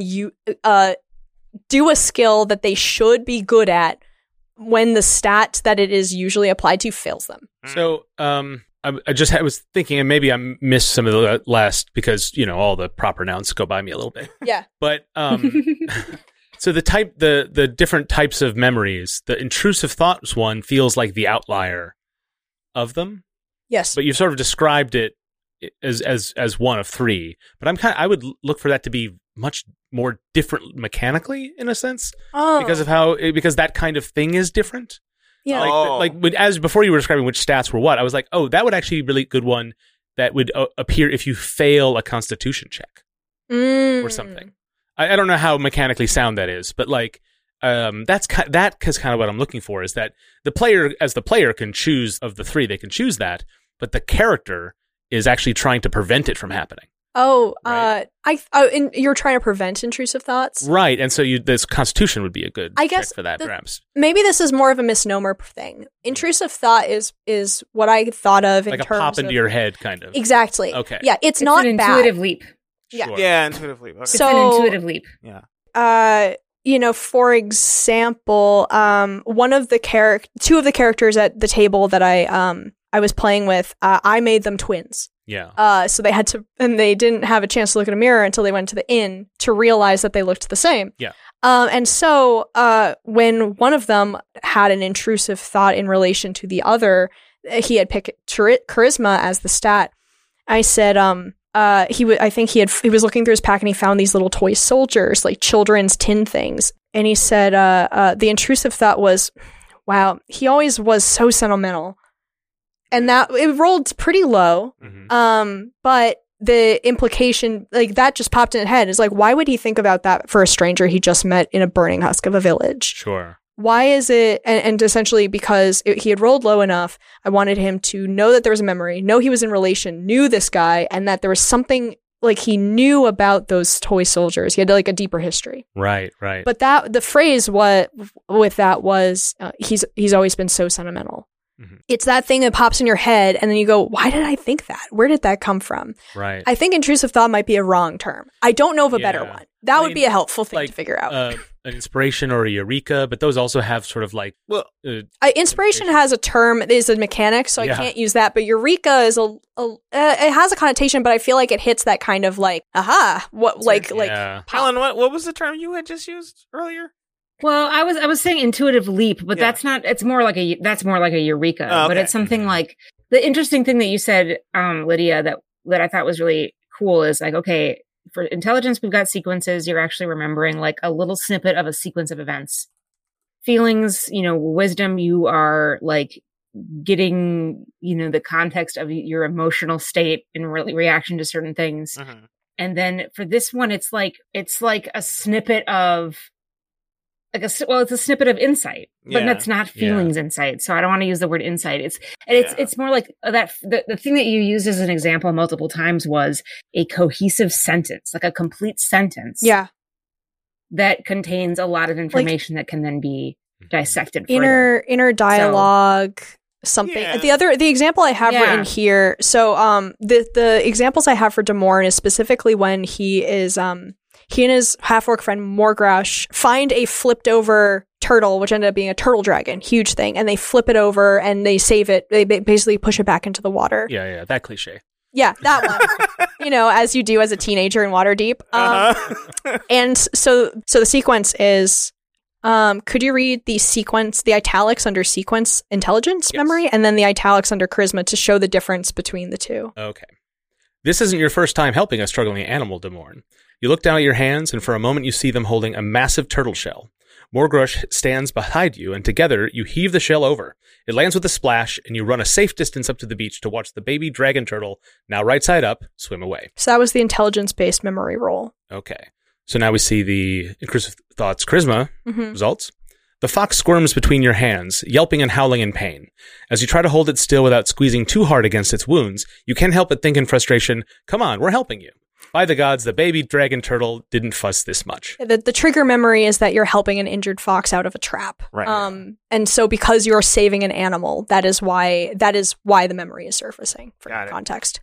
do a skill that they should be good at when the stat that it is usually applied to fails them. So, I was thinking, and maybe I missed some of the last because all the proper nouns go by me a little bit. Yeah, But so the different types of memories, the intrusive thoughts one feels like the outlier of them. yes. But you've sort of described it as one of three. But I would look for that to be much more different mechanically in a sense because that kind of thing is different. Yeah. Before you were describing which stats were what, I was like, oh, that would actually be a really good one that would appear if you fail a Constitution check or something. I don't know how mechanically sound that is, but like that's kind of what I'm looking for is that the player can choose of the three, they can choose that, but the character is actually trying to prevent it from happening. Right? And you're trying to prevent intrusive thoughts, right? And so this Constitution would be a good I guess check for that, perhaps. Maybe this is more of a misnomer thing. Intrusive thought is what I thought of in Like a terms pop into of, your head, kind of. exactly. Okay. Yeah, it's not an bad. intuitive leap. Yeah. Sure. Yeah, intuitively. Okay. It's So- an intuitive leap. Yeah. For example, two of the characters at the table that I was playing with, I made them twins. Yeah. So they had to, and they didn't have a chance to look in a mirror until they went to the inn to realize that they looked the same. Yeah. And so when one of them had an intrusive thought in relation to the other, he had picked charisma as the stat. I said, he was looking through his pack and he found these little toy soldiers, like children's tin things. And he said, the intrusive thought was, wow, he always was so sentimental. And that it rolled pretty low. Mm-hmm. But the implication, like that just popped in his head is like, why would he think about that for a stranger he just met in a burning husk of a village? Sure. Why is it, and essentially because he had rolled low enough, I wanted him to know that there was a memory, know he was in relation, knew this guy, and that there was something like he knew about those toy soldiers. He had like a deeper history. Right. But the phrase with that was, he's always been so sentimental. It's that thing that pops in your head, and then you go, why did I think that? Where did that come from? Right. I think intrusive thought might be a wrong term. I don't know of a better one. That would be a helpful thing to figure out. An inspiration or a eureka, but those also have sort of like... Well, inspiration has a term, is a mechanic, so I can't use that, but eureka is it has a connotation, but I feel like it hits that kind of like, aha, what, like, Helen, what was the term you had just used earlier? Well, I was saying intuitive leap, but that's not. It's more like a eureka. Oh, okay. But it's something like the interesting thing that you said, Lydia, that I thought was really cool is like, okay, for intelligence, we've got sequences. You're actually remembering like a little snippet of a sequence of events. Feelings, wisdom, you are like getting, the context of your emotional state in reaction to certain things. Mm-hmm. And then for this one, it's like a snippet of. It's a snippet of insight, but that's not feelings insight. So I don't want to use the word insight. It's more like that. The thing that you used as an example multiple times was a cohesive sentence, like a complete sentence. Yeah. That contains a lot of information that can then be dissected further. Inner dialogue, something. Yeah. The example I have written here. So, the examples I have for Damorn is specifically when he and his half-orc friend Morgrush find a flipped-over turtle, which ended up being a turtle dragon, huge thing, and they flip it over and they save it. They basically push it back into the water. Yeah, that cliche. Yeah, that one. As you do as a teenager in Waterdeep. And so the sequence is, could you read the sequence, the italics under sequence intelligence memory, and then the italics under charisma to show the difference between the two? Okay. This isn't your first time helping a struggling animal, Damorn. You look down at your hands, and for a moment you see them holding a massive turtle shell. Morgrush stands behind you, and together you heave the shell over. It lands with a splash, and you run a safe distance up to the beach to watch the baby dragon turtle, now right side up, swim away. So that was the intelligence-based memory roll. Okay. So now we see the Intrusive Thoughts Charisma results. The fox squirms between your hands, yelping and howling in pain. As you try to hold it still without squeezing too hard against its wounds, you can't help but think in frustration, come on, we're helping you. By the gods, the baby dragon turtle didn't fuss this much. The trigger memory is that you're helping an injured fox out of a trap. Right. And so because you're saving an animal, that is why the memory is surfacing for context.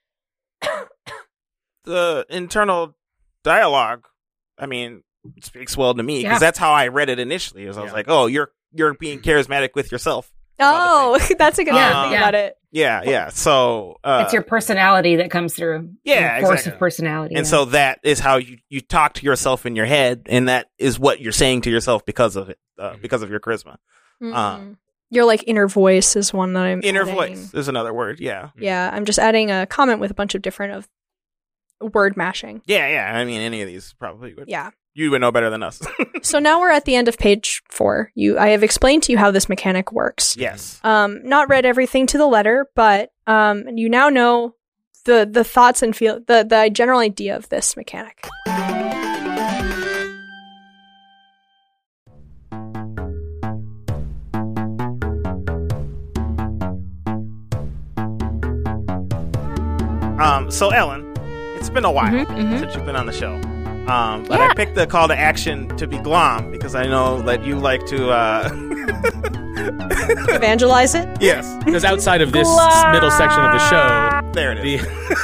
The internal dialogue, speaks well to me because that's how I read it initially. I was like, oh, you're being charismatic with yourself. Oh, that's a good way to think about it. Yeah. So it's your personality that comes through. Yeah, force exactly. of personality. And so that is how you talk to yourself in your head, and that is what you're saying to yourself because of it, because of your charisma. Your inner voice is one that I'm inner adding. voice is another word. Yeah. Yeah, I'm just adding a comment with a bunch of different word mashing. Yeah. Any of these probably would. Yeah. You would know better than us. So now we're at the end of page 4. I have explained to you how this mechanic works. Yes. Not read everything to the letter, but you now know the thoughts and the general idea of this mechanic. So Ellen, it's been a while since you've been on the show. But I picked the call to action to be glom because I know that you like to evangelize it. Yes, because outside of this middle section of the show, there it is.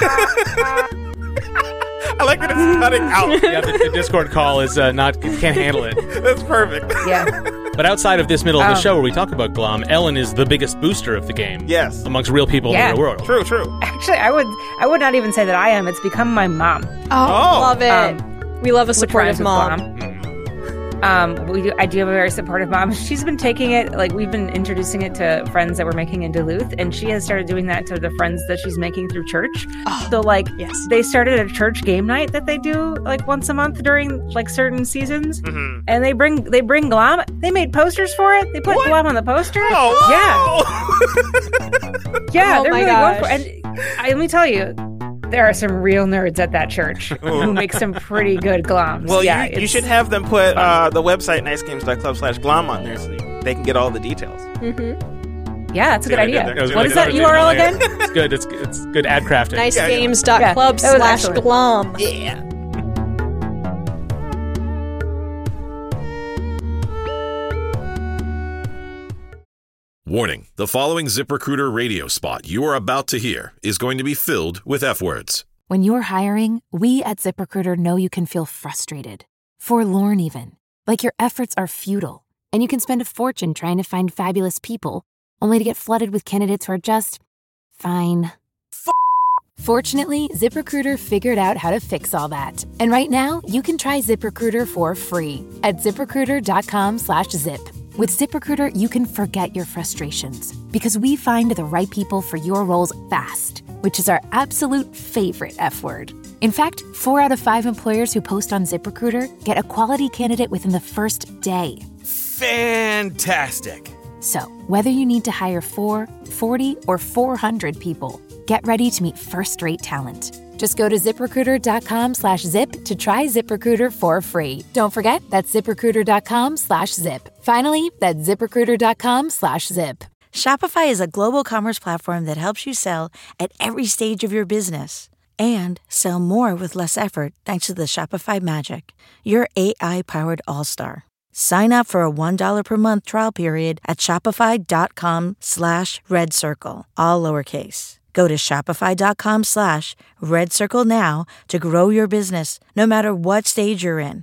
I like that it's cutting out. Yeah, the Discord call is can't handle it. That's perfect. Yeah. But outside of this middle of the show where we talk about Glom, Ellen is the biggest booster of the game. Yes. Amongst real people in the real world. True. Actually, I would not even say that I am. It's become my mom. Oh. Love it. We love a supportive mom. I do have a very supportive mom. She's been taking it, we've been introducing it to friends that we're making in Duluth, and she has started doing that to the friends that she's making through church. So, they started a church game night that they do, once a month during, certain seasons, and they bring Glom. They made posters for it. They put Glom on the poster. Yeah, they're really going for it. And let me tell you, there are some real nerds at that church who make some pretty good gloms. Well, you should have them put the website nicegames.club/glom on there so they can get all the details. Yeah, that's a good idea. What is that URL again? It's good. It's good ad crafting. nicegames.club/glom. Yeah. Warning, the following ZipRecruiter radio spot you are about to hear is going to be filled with F-words. When you're hiring, we at ZipRecruiter know you can feel frustrated, forlorn even, like your efforts are futile, and you can spend a fortune trying to find fabulous people, only to get flooded with candidates who are just fine. Fortunately, ZipRecruiter figured out how to fix all that. And right now, you can try ZipRecruiter for free at ZipRecruiter.com/zip. With ZipRecruiter, you can forget your frustrations because we find the right people for your roles fast, which is our absolute favorite F word. In fact, 4 out of 5 employers who post on ZipRecruiter get a quality candidate within the first day. Fantastic. So, whether you need to hire 4, 40, or 400 people, get ready to meet first-rate talent. Just go to ZipRecruiter.com/zip to try ZipRecruiter for free. Don't forget, that's ZipRecruiter.com/zip. Finally, that's ZipRecruiter.com/zip. Shopify is a global commerce platform that helps you sell at every stage of your business and sell more with less effort thanks to the Shopify Magic, your AI-powered all-star. Sign up for a $1 per month trial period at shopify.com/redcircle, all lowercase. Go to shopify.com/redcircle now to grow your business, no matter what stage you're in.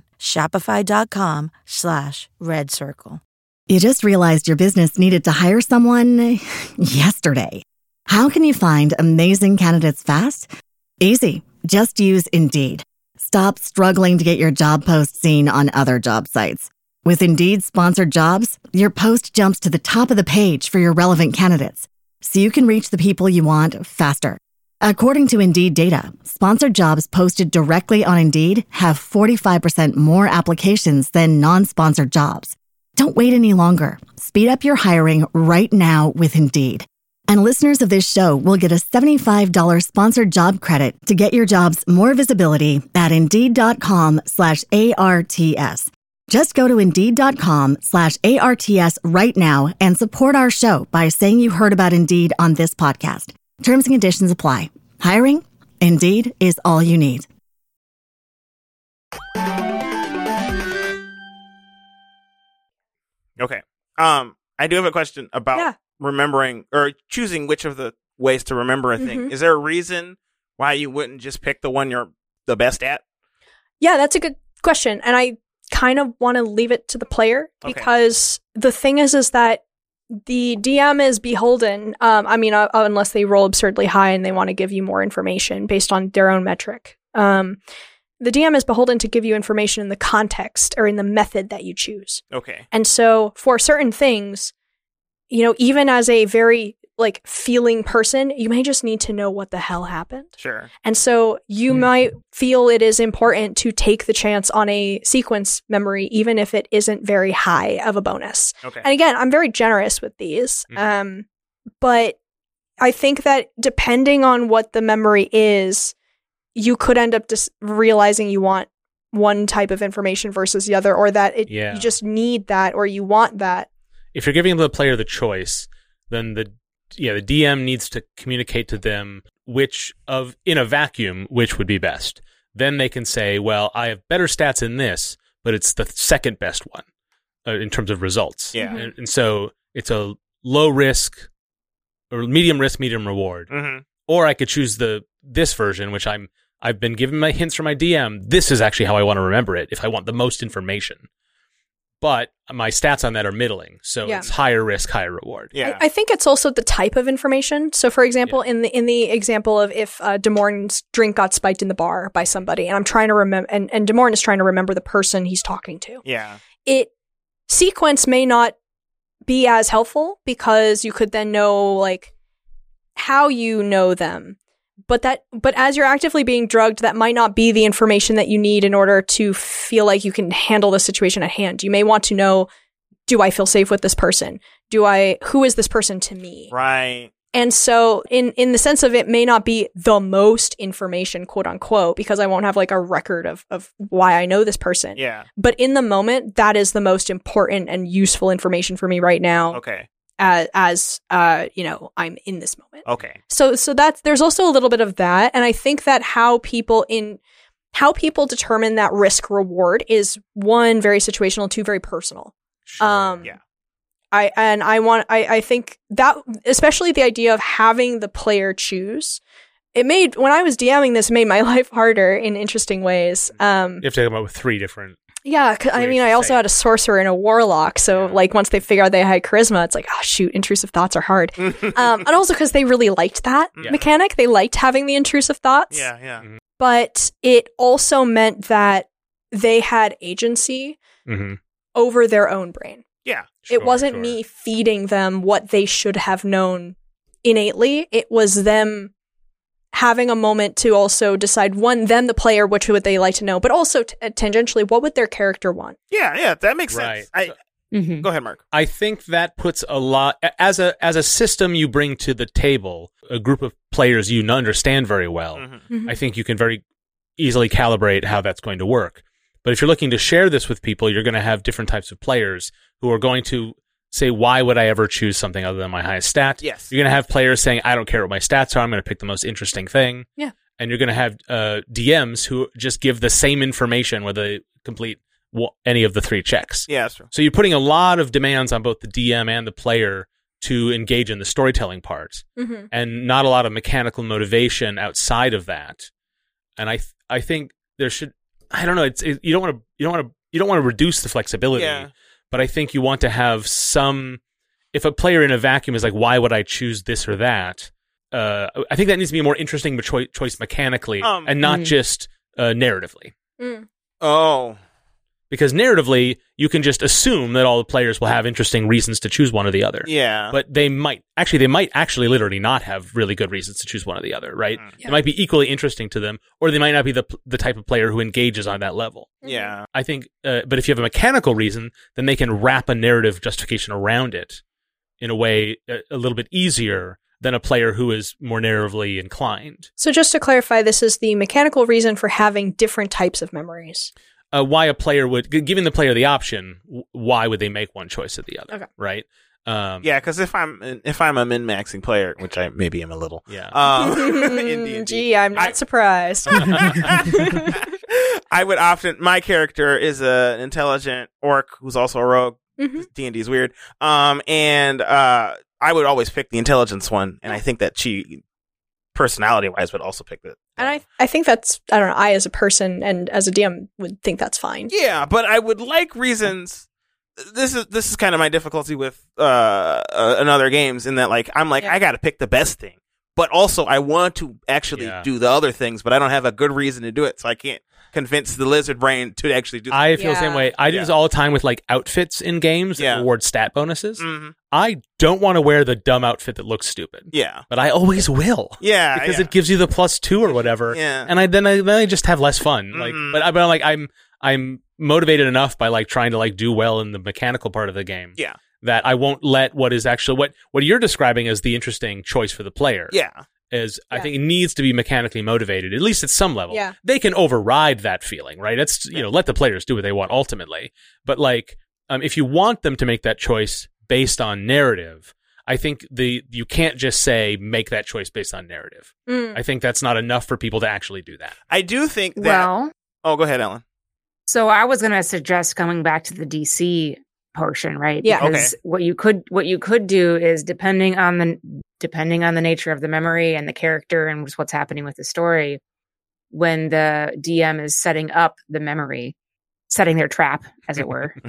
Shopify.com/redcircle. You just realized your business needed to hire someone yesterday. How can you find amazing candidates fast? Easy. Just use Indeed. Stop struggling to get your job post seen on other job sites. With Indeed sponsored jobs, your post jumps to the top of the page for your relevant candidates, so you can reach the people you want faster. According to Indeed data, sponsored jobs posted directly on Indeed have 45% more applications than non-sponsored jobs. Don't wait any longer. Speed up your hiring right now with Indeed. And listeners of this show will get a $75 sponsored job credit to get your jobs more visibility at Indeed.com/ARTS. Just go to Indeed.com/ARTS right now and support our show by saying you heard about Indeed on this podcast. Terms and conditions apply. Hiring? Indeed is all you need. Okay. I do have a question about remembering or choosing which of the ways to remember a thing. Is there a reason why you wouldn't just pick the one you're the best at? Yeah, that's a good question. And I kind of want to leave it to the player because the thing is that the DM is beholden. Unless they roll absurdly high and they want to give you more information based on their own metric. The DM is beholden to give you information in the context or in the method that you choose. Okay. And so for certain things, even as a very feeling person, you may just need to know what the hell happened. Sure. And so you might feel it is important to take the chance on a sequence memory, even if it isn't very high of a bonus. Okay. And again, I'm very generous with these. But I think that depending on what the memory is, you could end up just realizing you want one type of information versus the other, or that you just need that or you want that. If you're giving the player the choice, then the DM needs to communicate to them in a vacuum, which would be best. Then they can say, well, I have better stats in this, but it's the second best one in terms of results. Yeah. And so it's a low risk or medium risk, medium reward. Or I could choose this version, which I've been given my hints from my DM. This is actually how I want to remember it if I want the most information. But my stats on that are middling, so it's higher risk, higher reward. Yeah, I think it's also the type of information. So, for example, in the example of if Demorne's drink got spiked in the bar by somebody, and I'm trying to remember, and Demorne is trying to remember the person he's talking to. Yeah, sequence may not be as helpful because you could then know how you know them. But as you're actively being drugged, that might not be the information that you need in order to feel like you can handle the situation at hand. You may want to know, do I feel safe with this person? Who is this person to me? Right. And so in the sense of it may not be the most information, quote unquote, because I won't have a record of why I know this person. Yeah. But in the moment, that is the most important and useful information for me right now. Okay. As I'm in this moment. Okay. So that's, there's also a little bit of that. And I think that how people determine that risk reward is 1, very situational, 2, very personal. Sure. Yeah. I think that, especially the idea of having the player choose, when I was DMing this, it made my life harder in interesting ways. You have to come up with 3 different. Yeah, I also had a sorcerer and a warlock, so like once they figure out they had charisma, it's like, oh shoot, intrusive thoughts are hard. And also because they really liked that mechanic, they liked having the intrusive thoughts. Yeah, yeah. Mm-hmm. But it also meant that they had agency over their own brain. Yeah. It wasn't me feeding them what they should have known innately. It was them having a moment to also decide, them, the player, which would they like to know, but also tangentially, what would their character want? Yeah, that makes sense. Right. Go ahead, Mark. I think that puts a lot, as a system you bring to the table, a group of players you understand very well, I think you can very easily calibrate how that's going to work. But if you're looking to share this with people, you're going to have different types of players who are going to say, why would I ever choose something other than my highest stat? Yes. You're going to have players saying, I don't care what my stats are, I'm going to pick the most interesting thing. Yeah. And you're going to have DMs who just give the same information whether they complete any of the 3 checks. Yeah, that's true. So you're putting a lot of demands on both the DM and the player to engage in the storytelling part, and not a lot of mechanical motivation outside of that. And I think there should, I don't know, you don't want to reduce the flexibility. Yeah. But I think you want to have some. If a player in a vacuum is like, why would I choose this or that? I think that needs to be a more interesting choice mechanically, and not just narratively. Oh, because narratively, you can just assume that all the players will have interesting reasons to choose one or the other. Yeah, but they might actually literally not have really good reasons to choose one or the other. Right? Yeah. It might be equally interesting to them, or they might not be the type of player who engages on that level. Yeah, I think. But if you have a mechanical reason, then they can wrap a narrative justification around it in a way a little bit easier than a player who is more narratively inclined. So just to clarify, this is the mechanical reason for having different types of memories. Why a player would, giving the player the option, why would they make one choice or the other? Okay. Right? Yeah, because if I'm a min-maxing player, which I maybe am a little, in D&D, Gee, I'm not surprised. I would often, my character is an intelligent orc who's also a rogue. D&D is weird. And I would always pick the intelligence one, and I think that she, personality-wise, would also pick it. And I think that's, I don't know, I as a person and as a DM would think that's fine. Yeah, but I would like reasons. This is kind of my difficulty with in other games, in that I got to pick the best thing, but also I want to actually do the other things, but I don't have a good reason to do it, so I can't convince the lizard brain to actually do that. I feel the same way. I do this all the time with outfits in games that reward stat bonuses. I don't want to wear the dumb outfit that looks stupid. Yeah. But I always will. Yeah. Because it gives you the +2 or whatever. Yeah. And then I just have less fun. I'm motivated enough by trying to do well in the mechanical part of the game. Yeah. That I won't let what is actually what you're describing as the interesting choice for the player. Yeah. I think it needs to be mechanically motivated, at least at some level. Yeah. They can override that feeling, right? It's, let the players do what they want ultimately. But if you want them to make that choice based on narrative, I think you can't just say make that choice based on narrative. I think that's not enough for people to actually do that. I do think that. Well, go ahead, Ellen. So I was going to suggest coming back to the DC portion, right? Yeah. Because what you could do is depending on the nature of the memory and the character and what's happening with the story, when the DM is setting up the memory, setting their trap, as it were,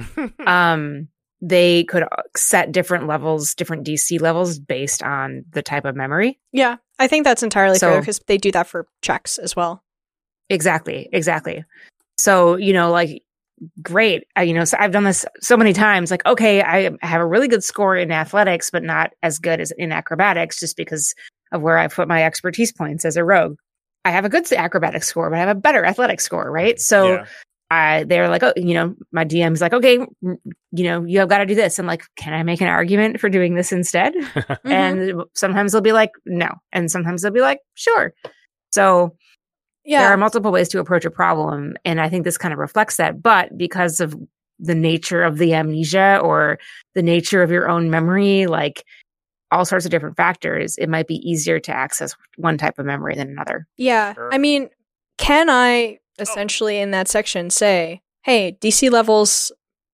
they could set different levels, different DC levels based on the type of memory. Yeah, I think that's entirely fair because they do that for checks as well. Exactly. So, great. So I've done this so many times. Okay, I have a really good score in athletics, but not as good as in acrobatics, just because of where I put my expertise points as a rogue. I have a good acrobatic score, but I have a better athletic score, right? So they're like, my DM's like, okay, you have got to do this. I'm like, can I make an argument for doing this instead? And sometimes they'll be like, no. And sometimes they'll be like, sure. So there are multiple ways to approach a problem. And I think this kind of reflects that. But because of the nature of the amnesia or the nature of your own memory, all sorts of different factors, it might be easier to access one type of memory than another. Yeah. Sure. I mean, can I essentially in that section say, hey, DC levels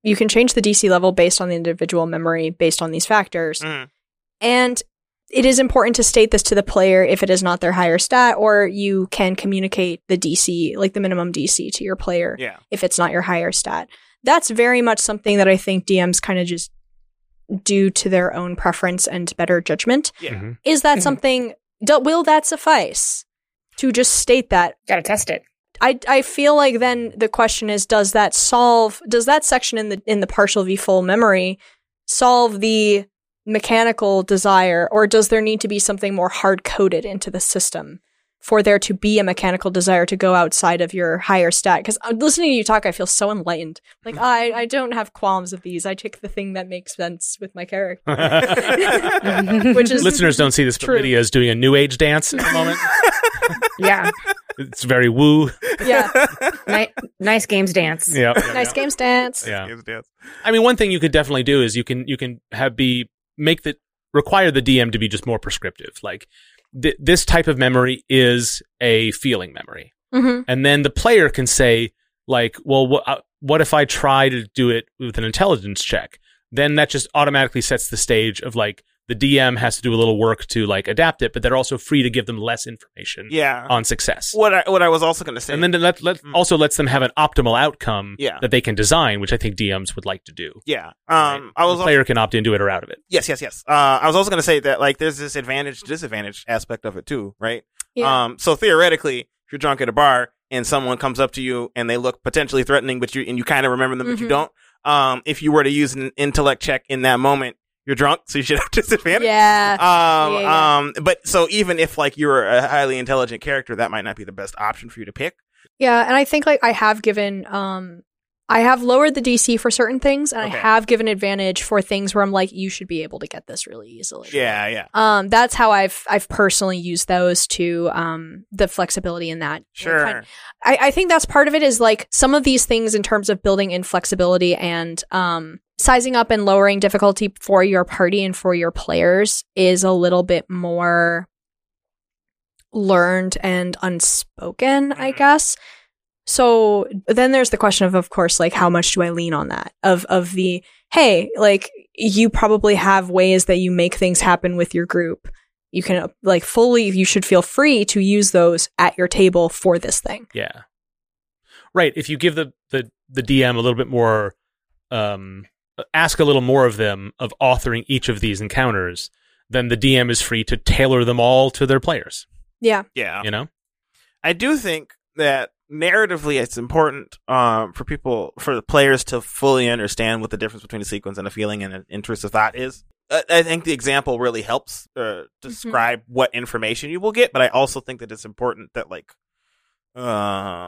you can change the DC level based on the individual memory, based on these factors. And it is important to state this to the player if it is not their higher stat, or you can communicate the DC, like the minimum DC, to your player if it's not your higher stat. That's very much something that I think DMs kind of just do to their own preference and better judgment. Is that something, will that suffice to just state that? Gotta test it. I feel like then the question is, does that section in the partial v full memory solve the mechanical desire, or does there need to be something more hard-coded into the system for there to be a mechanical desire to go outside of your higher stat? Because listening to you talk, I feel so enlightened. Like, I don't have qualms of these. I take the thing that makes sense with my character. Which is listeners don't see this, but Lydia is doing a new age dance at the moment. Yeah. It's very woo. Yeah. Nice games dance. Yeah. Nice games dance. Yeah. I mean, one thing you could definitely do is you can require the DM to be just more prescriptive. Like, this type of memory is a feeling memory. And then the player can say, like, well, what if I try to do it with an intelligence check? Then that just automatically sets the stage of, like, the DM has to do a little work to, like, adapt it, but they're also free to give them less information on success. What I was also going to say. And then also lets them have an optimal outcome that they can design, which I think DMs would like to do. Yeah. Right? The player can opt into it or out of it. Yes. I was also going to say that, like, there's this disadvantage aspect of it too, right? Yeah. So theoretically, if you're drunk at a bar and someone comes up to you and they look potentially threatening, but you kind of remember them, but you don't. If you were to use an intellect check in that moment, you're drunk, so you should have disadvantage. Yeah. But so even if, like, you're a highly intelligent character, that might not be the best option for you to pick. Yeah, and I think, like, I have given, I have lowered the DC for certain things, and I have given advantage for things where I'm like, you should be able to get this really easily. Yeah. That's how I've personally used those to, the flexibility in that. Sure. I think that's part of it, is, like, some of these things in terms of building in flexibility and, sizing up and lowering difficulty for your party and for your players is a little bit more learned and unspoken, I guess. So then there's the question of course, like, how much do I lean on that? Of the, hey, like, you probably have ways that you make things happen with your group. You can, like, you should feel free to use those at your table for this thing. Yeah. Right. If you give the DM a little bit more, ask a little more of them of authoring each of these encounters, then the DM is free to tailor them all to their players. Yeah. You know? I do think that narratively it's important for the players to fully understand what the difference between a sequence and a feeling and an intrusive thought is. I think the example really helps describe what information you will get, but I also think that it's important that, like, I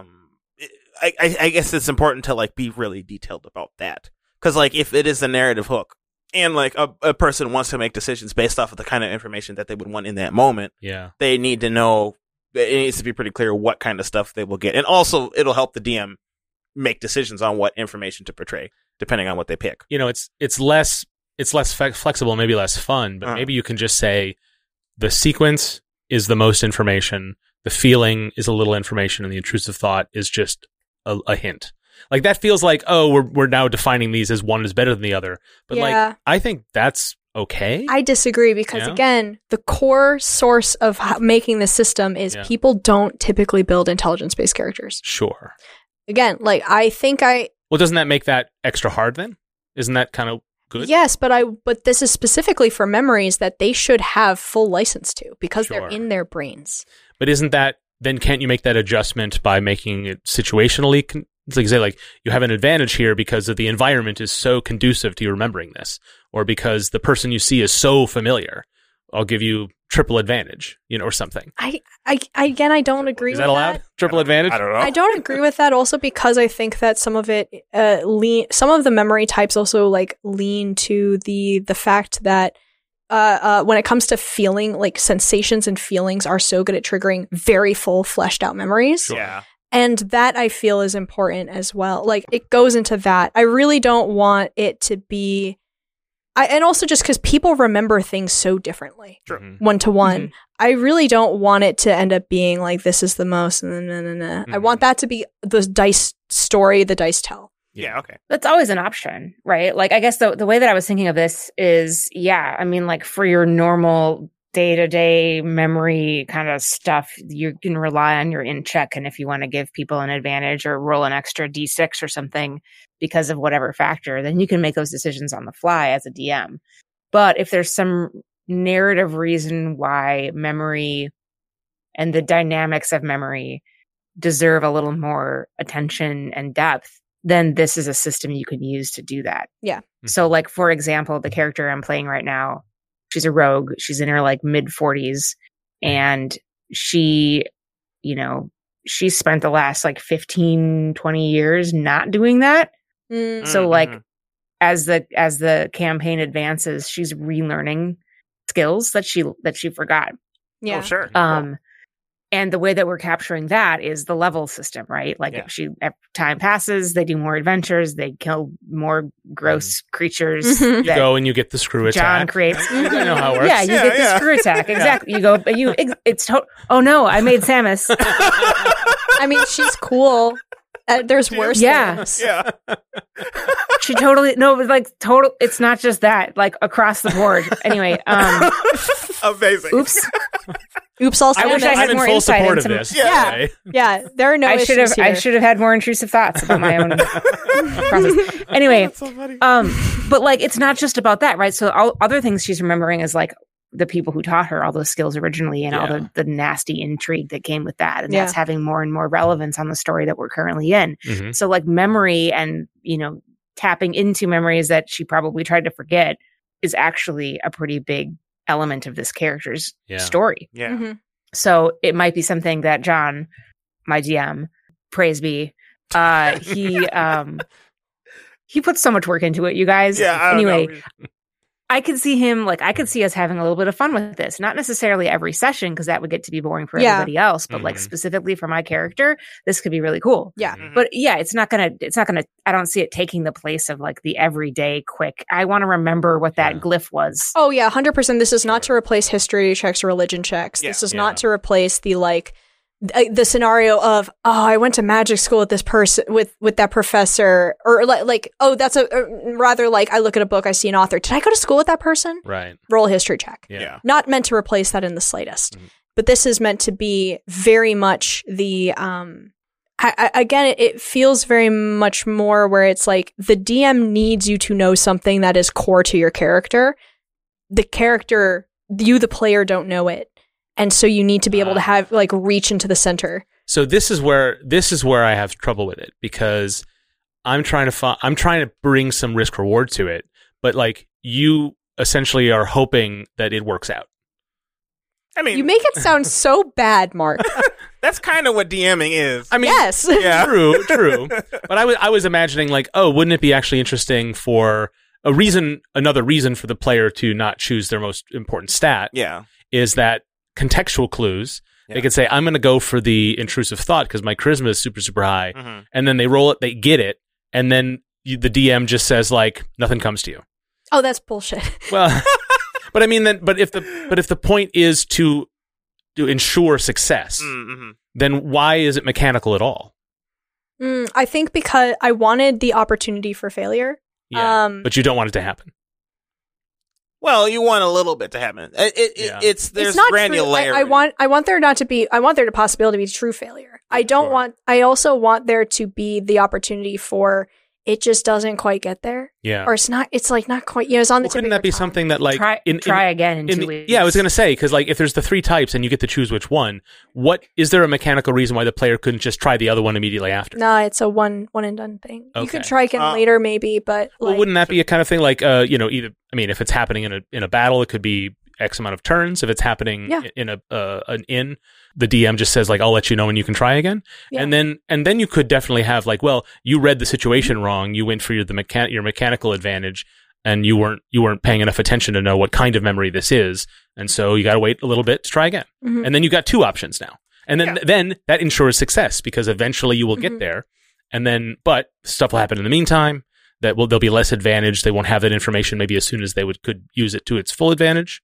guess it's important to, like, be really detailed about that. Because, like, if it is a narrative hook and, like, a person wants to make decisions based off of the kind of information that they would want in that moment, they need to know, it needs to be pretty clear what kind of stuff they will get. And also, it'll help the DM make decisions on what information to portray, depending on what they pick. You know, it's less flexible, maybe less fun, but maybe you can just say the sequence is the most information, the feeling is a little information, and the intrusive thought is just a hint. Like, that feels like, oh, we're now defining these as one is better than the other. But like, I think that's okay. I disagree because, again, the core source of making the system is people don't typically build intelligence-based characters. Sure. Again, like, I think well, doesn't that make that extra hard then? Isn't that kind of good? Yes, but this is specifically for memories that they should have full license to because they're in their brains. But isn't that, then can't you make that adjustment by making it situationally it's like, say, like, you have an advantage here because of the environment is so conducive to you remembering this, or because the person you see is so familiar. I'll give you triple advantage, you know, or something. I don't agree with that. Is that allowed? Triple advantage? I don't know. I don't agree with that also because I think that some of it, some of the memory types also, like, lean to the fact that when it comes to feeling, like, sensations and feelings are so good at triggering very full, fleshed out memories. Sure. Yeah. And that I feel is important as well. Like, it goes into that. I really don't want it to be, and also just because people remember things so differently, one to one. I really don't want it to end up being like, this is the most. I want that to be the dice story, the dice tell. Yeah, okay. That's always an option, right? Like, I guess the way that I was thinking of this is, I mean, like for your normal day-to-day memory kind of stuff, you can rely on your in check. And if you want to give people an advantage or roll an extra D6 or something because of whatever factor, then you can make those decisions on the fly as a DM. But if there's some narrative reason why memory and the dynamics of memory deserve a little more attention and depth, then this is a system you can use to do that. Yeah. So like, for example, the character I'm playing right now, she's a rogue. She's in her like mid 40s, and she spent the last like 15, 20 years not doing that. So like as the campaign advances, she's relearning skills that she forgot. Yeah. Oh, sure. And the way that we're capturing that is the level system, right? Like if time passes, they do more adventures, they kill more gross creatures. Mhm. You go and you get the screw attack. John creates. I know how it works. Yeah, you get the screw attack. Exactly. You go, oh no, I made Samus. I mean, she's cool. There's worse things. Yeah. She total. It's not just that, like across the board. Anyway, Amazing. Oops, all I wish I had I'm in more full insight support of into this. Yeah. Right? Yeah, there are no I issues here. I should have had more intrusive thoughts about my own process. Anyway, so funny. but like it's not just about that, right? So all other things she's remembering is like the people who taught her all those skills originally and all the nasty intrigue that came with that. And that's having more and more relevance on the story that we're currently in. Mm-hmm. So like memory and, tapping into memories that she probably tried to forget is actually a pretty big element of this character's story. Yeah. Mm-hmm. So it might be something that John, my GM, praise be, he puts so much work into it, you guys. Yeah. I don't anyway, know. I could see I could see us having a little bit of fun with this. Not necessarily every session, because that would get to be boring for everybody else. But like specifically for my character, this could be really cool. Yeah. But it's not gonna, I don't see it taking the place of like the everyday quick. I want to remember what that glyph was. Oh yeah, 100%. This is not to replace history checks or religion checks. Yeah. This is not to replace the scenario of, I went to magic school with this person, with that professor, or that's rather like I look at a book, I see an author. Did I go to school with that person? Right. Roll a history check. Yeah. Not meant to replace that in the slightest. But this is meant to be very much the, again, it feels very much more where it's like the DM needs you to know something that is core to your character. The character, you, the player, don't know it. And so you need to be able to have reach into the center. So this is where I have trouble with it, because I'm trying to bring some risk reward to it, but like you essentially are hoping that it works out. I mean, you make it sound so bad, Mark. that's kind of what DMing is. I mean, yes, yeah. true. But I was imagining like, wouldn't it be actually interesting for another reason for the player to not choose their most important stat? Yeah, is that contextual clues. They could say, I'm going to go for the intrusive thought because my charisma is super, super high. Mm-hmm. And then they roll it, they get it. And then the DM just says like, nothing comes to you. Oh, that's bullshit. Well, but I mean, but if the point is to ensure success, then why is it mechanical at all? I think because I wanted the opportunity for failure. Yeah, but you don't want it to happen. Well, you want a little bit to happen. There's not granularity. I want there to possibility to be true failure. I also want there to be the opportunity for it just doesn't quite get there. Yeah. Or it's not quite, it's on the tip of couldn't that be tongue. something that like try again in 2 weeks? Yeah, I was going to say, because like if there's the 3 types and you get to choose which one, what is there a mechanical reason why the player couldn't just try the other one immediately after? No, it's a one and done thing. Okay. You could try again later maybe, but well, wouldn't that be a kind of thing like either, I mean, if it's happening in a battle, it could be X amount of turns. If it's happening in an inn, the DM just says like, I'll let you know when you can try again. Yeah. And then you could definitely have like, well, you read the situation wrong. You went for your mechanical advantage and you weren't paying enough attention to know what kind of memory this is. And so you got to wait a little bit to try again. Mm-hmm. And then you got 2 options now. And then that ensures success because eventually you will get there. And then, but stuff will happen in the meantime there'll be less advantage. They won't have that information maybe as soon as they could use it to its full advantage.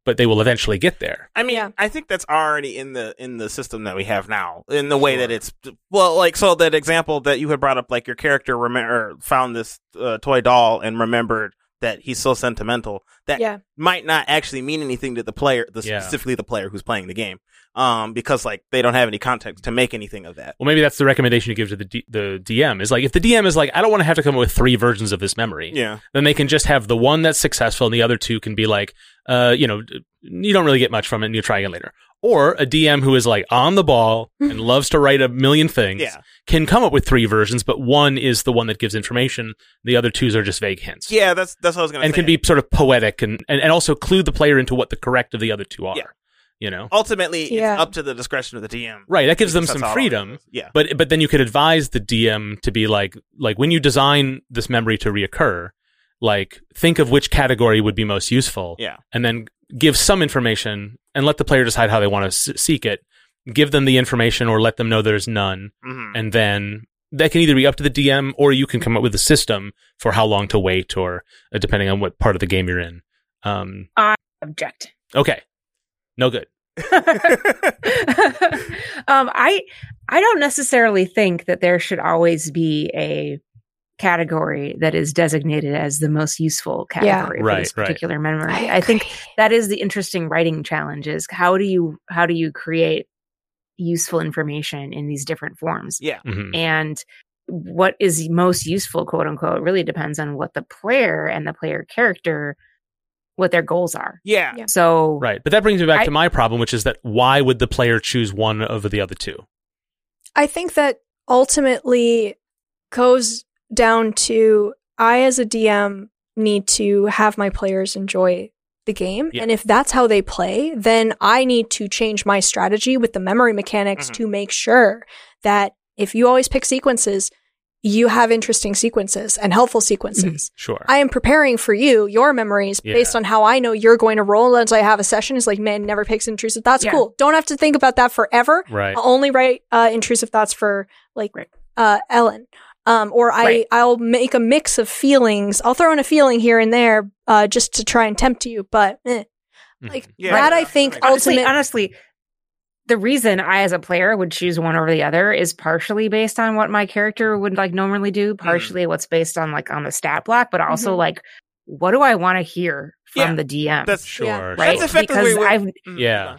but they will eventually get there. I mean, Yeah. I think that's already in the system that we have now, in the way that it's so that example that you had brought up, like your character found this toy doll and remembered that he's so sentimental. That might not actually mean anything to the player, specifically the player who's playing the game, because like they don't have any context to make anything of that. Well, maybe that's the recommendation you give to the DM is like, if the DM is like, I don't want to have to come up with 3 versions of this memory, then they can just have the one that's successful and the other 2 can be like, you don't really get much from it and you try again later. Or a DM who is like on the ball and loves to write a million things can come up with 3 versions, but one is the one that gives information. The other 2s are just vague hints. Yeah, that's what I was going to say. And can be sort of poetic and also clue the player into what the correct of the other 2 are. Yeah. You know, ultimately, it's up to the discretion of the DM. Right, that gives them some freedom. Yeah, but then you could advise the DM to be like when you design this memory to reoccur, like think of which category would be most useful. Yeah, and then give some information and let the player decide how they want to seek it. Give them the information or let them know there's none, and then that can either be up to the DM or you can come up with a system for how long to wait, or depending on what part of the game you're in. I object. Okay, no good. I don't necessarily think that there should always be a category that is designated as the most useful category for this particular memory. I think that is the interesting writing challenge: is how do you create useful information in these different forms? Yeah, and what is most useful, quote unquote, really depends on what the player and the player character, what their goals are. Yeah. So but that brings me back to my problem, which is that why would the player choose one over the other 2? I think that ultimately goes down to I, as a DM, need to have my players enjoy the game. And if that's how they play, then I need to change my strategy with the memory mechanics to make sure that if you always pick sequences, you have interesting sequences and helpful sequences. Sure. I am preparing for you, your memories, based on how I know you're going to roll as I have a session. It's like, man, never picks intrusive thoughts. Cool. Don't have to think about that forever. Right. I'll only write intrusive thoughts for like Ellen. I'll make a mix of feelings. I'll throw in a feeling here and there just to try and tempt you. But I think honestly, the reason I, as a player, would choose one over the other is partially based on what my character would like normally do, partially what's based on like on the stat block, but also like, what do I want to hear from the DM? That's sure. Right? That's effectively because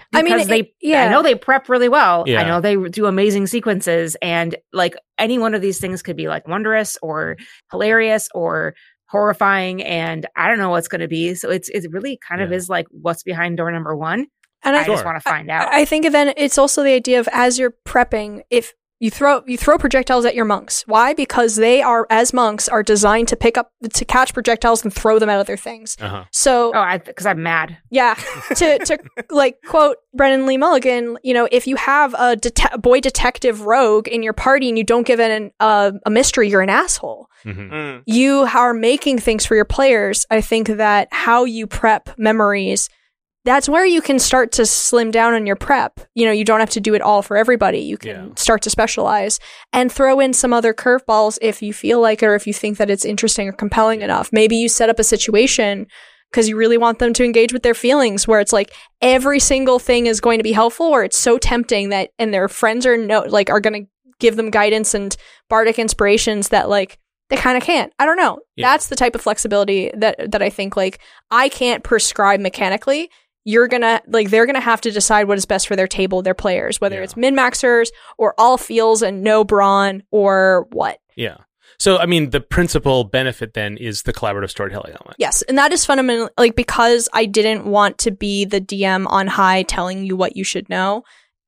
I know they prep really well. Yeah. I know they do amazing sequences, and like any one of these things could be like wondrous or hilarious or horrifying, and I don't know what's going to be. So it really kind of is like what's behind door number 1. And I just want to find out. I think then it's also the idea of, as you're prepping, if you throw projectiles at your monks. Why? Because they are, as monks, are designed to catch projectiles and throw them at other things. So, because I'm mad. Yeah. to like quote Brennan Lee Mulligan, if you have a boy detective rogue in your party and you don't give it a mystery, you're an asshole. You are making things for your players. I think that how you prep memories, that's where you can start to slim down on your prep. You don't have to do it all for everybody. You can start to specialize and throw in some other curveballs if you feel like it, or if you think that it's interesting or compelling enough. Maybe you set up a situation because you really want them to engage with their feelings, where it's like every single thing is going to be helpful, or it's so tempting that, and their friends are going to give them guidance and bardic inspirations that like they kind of can't. I don't know. That's the type of flexibility that I think like I can't prescribe mechanically. They're gonna have to decide what is best for their table, their players, whether it's min-maxers or all feels and no brawn or what. Yeah. So, I mean, the principal benefit then is the collaborative storytelling element. Yes. And that is fundamental, like, because I didn't want to be the DM on high telling you what you should know.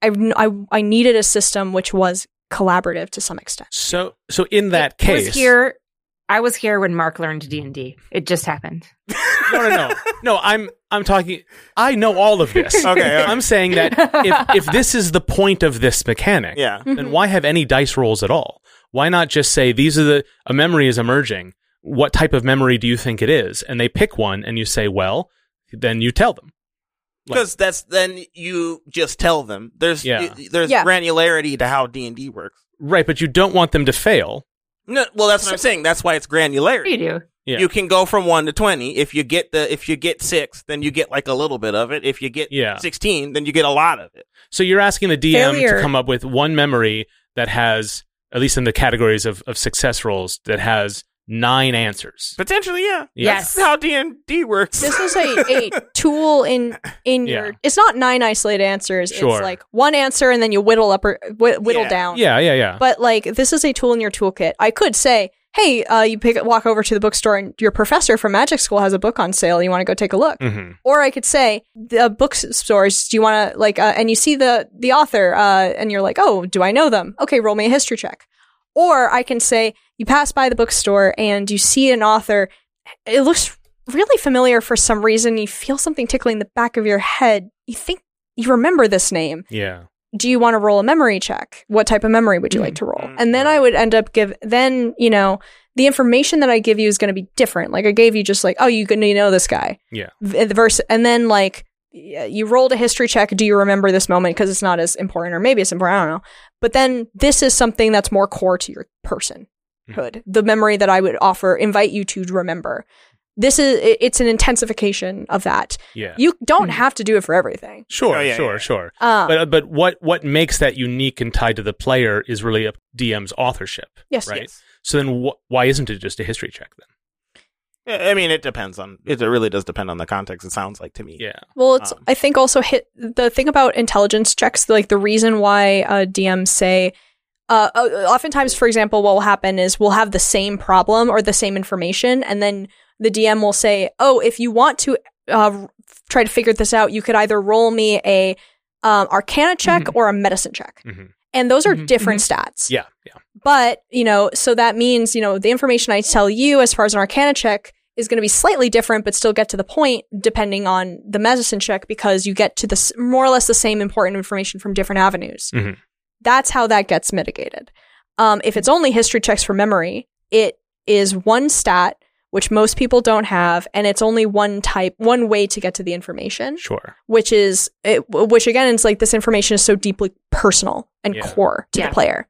I needed a system which was collaborative to some extent. So in that case, I was here when Mark learned D&D. It just happened. No. I'm talking. I know all of this. Okay. I'm saying that if this is the point of this mechanic, then why have any dice rolls at all? Why not just say a memory is emerging? What type of memory do you think it is? And they pick one, and you say, well, then you tell them. Because then you just tell them. There's granularity to how D&D works. Right, but you don't want them to fail. No, well, that's what I'm saying. That's why it's granularity. You do. Yeah. You can go from 1 to 20. If you get 6, then you get like a little bit of it. If you get 16, then you get a lot of it. So you're asking the DM Failure. to come up with one memory that has, at least in the categories of success rolls, that has 9 answers. Potentially, yeah. Yes. That's how D&D works. This is a tool in your. It's not 9 isolated answers. Sure. It's like one answer and then you whittle up or whittle down. Yeah. But like this is a tool in your toolkit. I could say, hey, you walk over to the bookstore and your professor from Magic School has a book on sale. You want to go take a look? Mm-hmm. Or I could say, the bookstores. Do you want to like? And you see the author, and you're like, oh, do I know them? Okay, roll me a history check. Or I can say, you pass by the bookstore and you see an author. It looks really familiar for some reason. You feel something tickling the back of your head. You think you remember this name. Yeah. Do you want to roll a memory check? What type of memory would you like to roll? And then I would end up the information that I give you is going to be different. Like I gave you just like, oh, you know this guy. Yeah. And then like you rolled a history check. Do you remember this moment? Because it's not as important, or maybe it's important. I don't know. But then this is something that's more core to your personhood. The memory that I would invite you to remember. It's an intensification of that. Yeah. You don't have to do it for everything. Sure. But what makes that unique and tied to the player is really up DM's authorship. Yes. Right. Yes. So then why isn't it just a history check then? I mean, it depends on. It really does depend on the context. It sounds like to me. Yeah. Well, it's I think also the thing about intelligence checks. Like the reason why DMs say, oftentimes, for example, what will happen is we'll have the same problem or the same information, and then the DM will say, "Oh, if you want to try to figure this out, you could either roll me a Arcana check or a Medicine check." Mm-hmm. And those are different stats. Yeah. But, so that means, the information I tell you as far as an Arcana check is going to be slightly different, but still get to the point depending on the Medicine check, because you get to the more or less the same important information from different avenues. Mm-hmm. That's how that gets mitigated. If it's only history checks for memory, it is one stat, which most people don't have, and it's only one way to get to the information. Sure. Which again, it's like this information is so deeply personal and core to the player.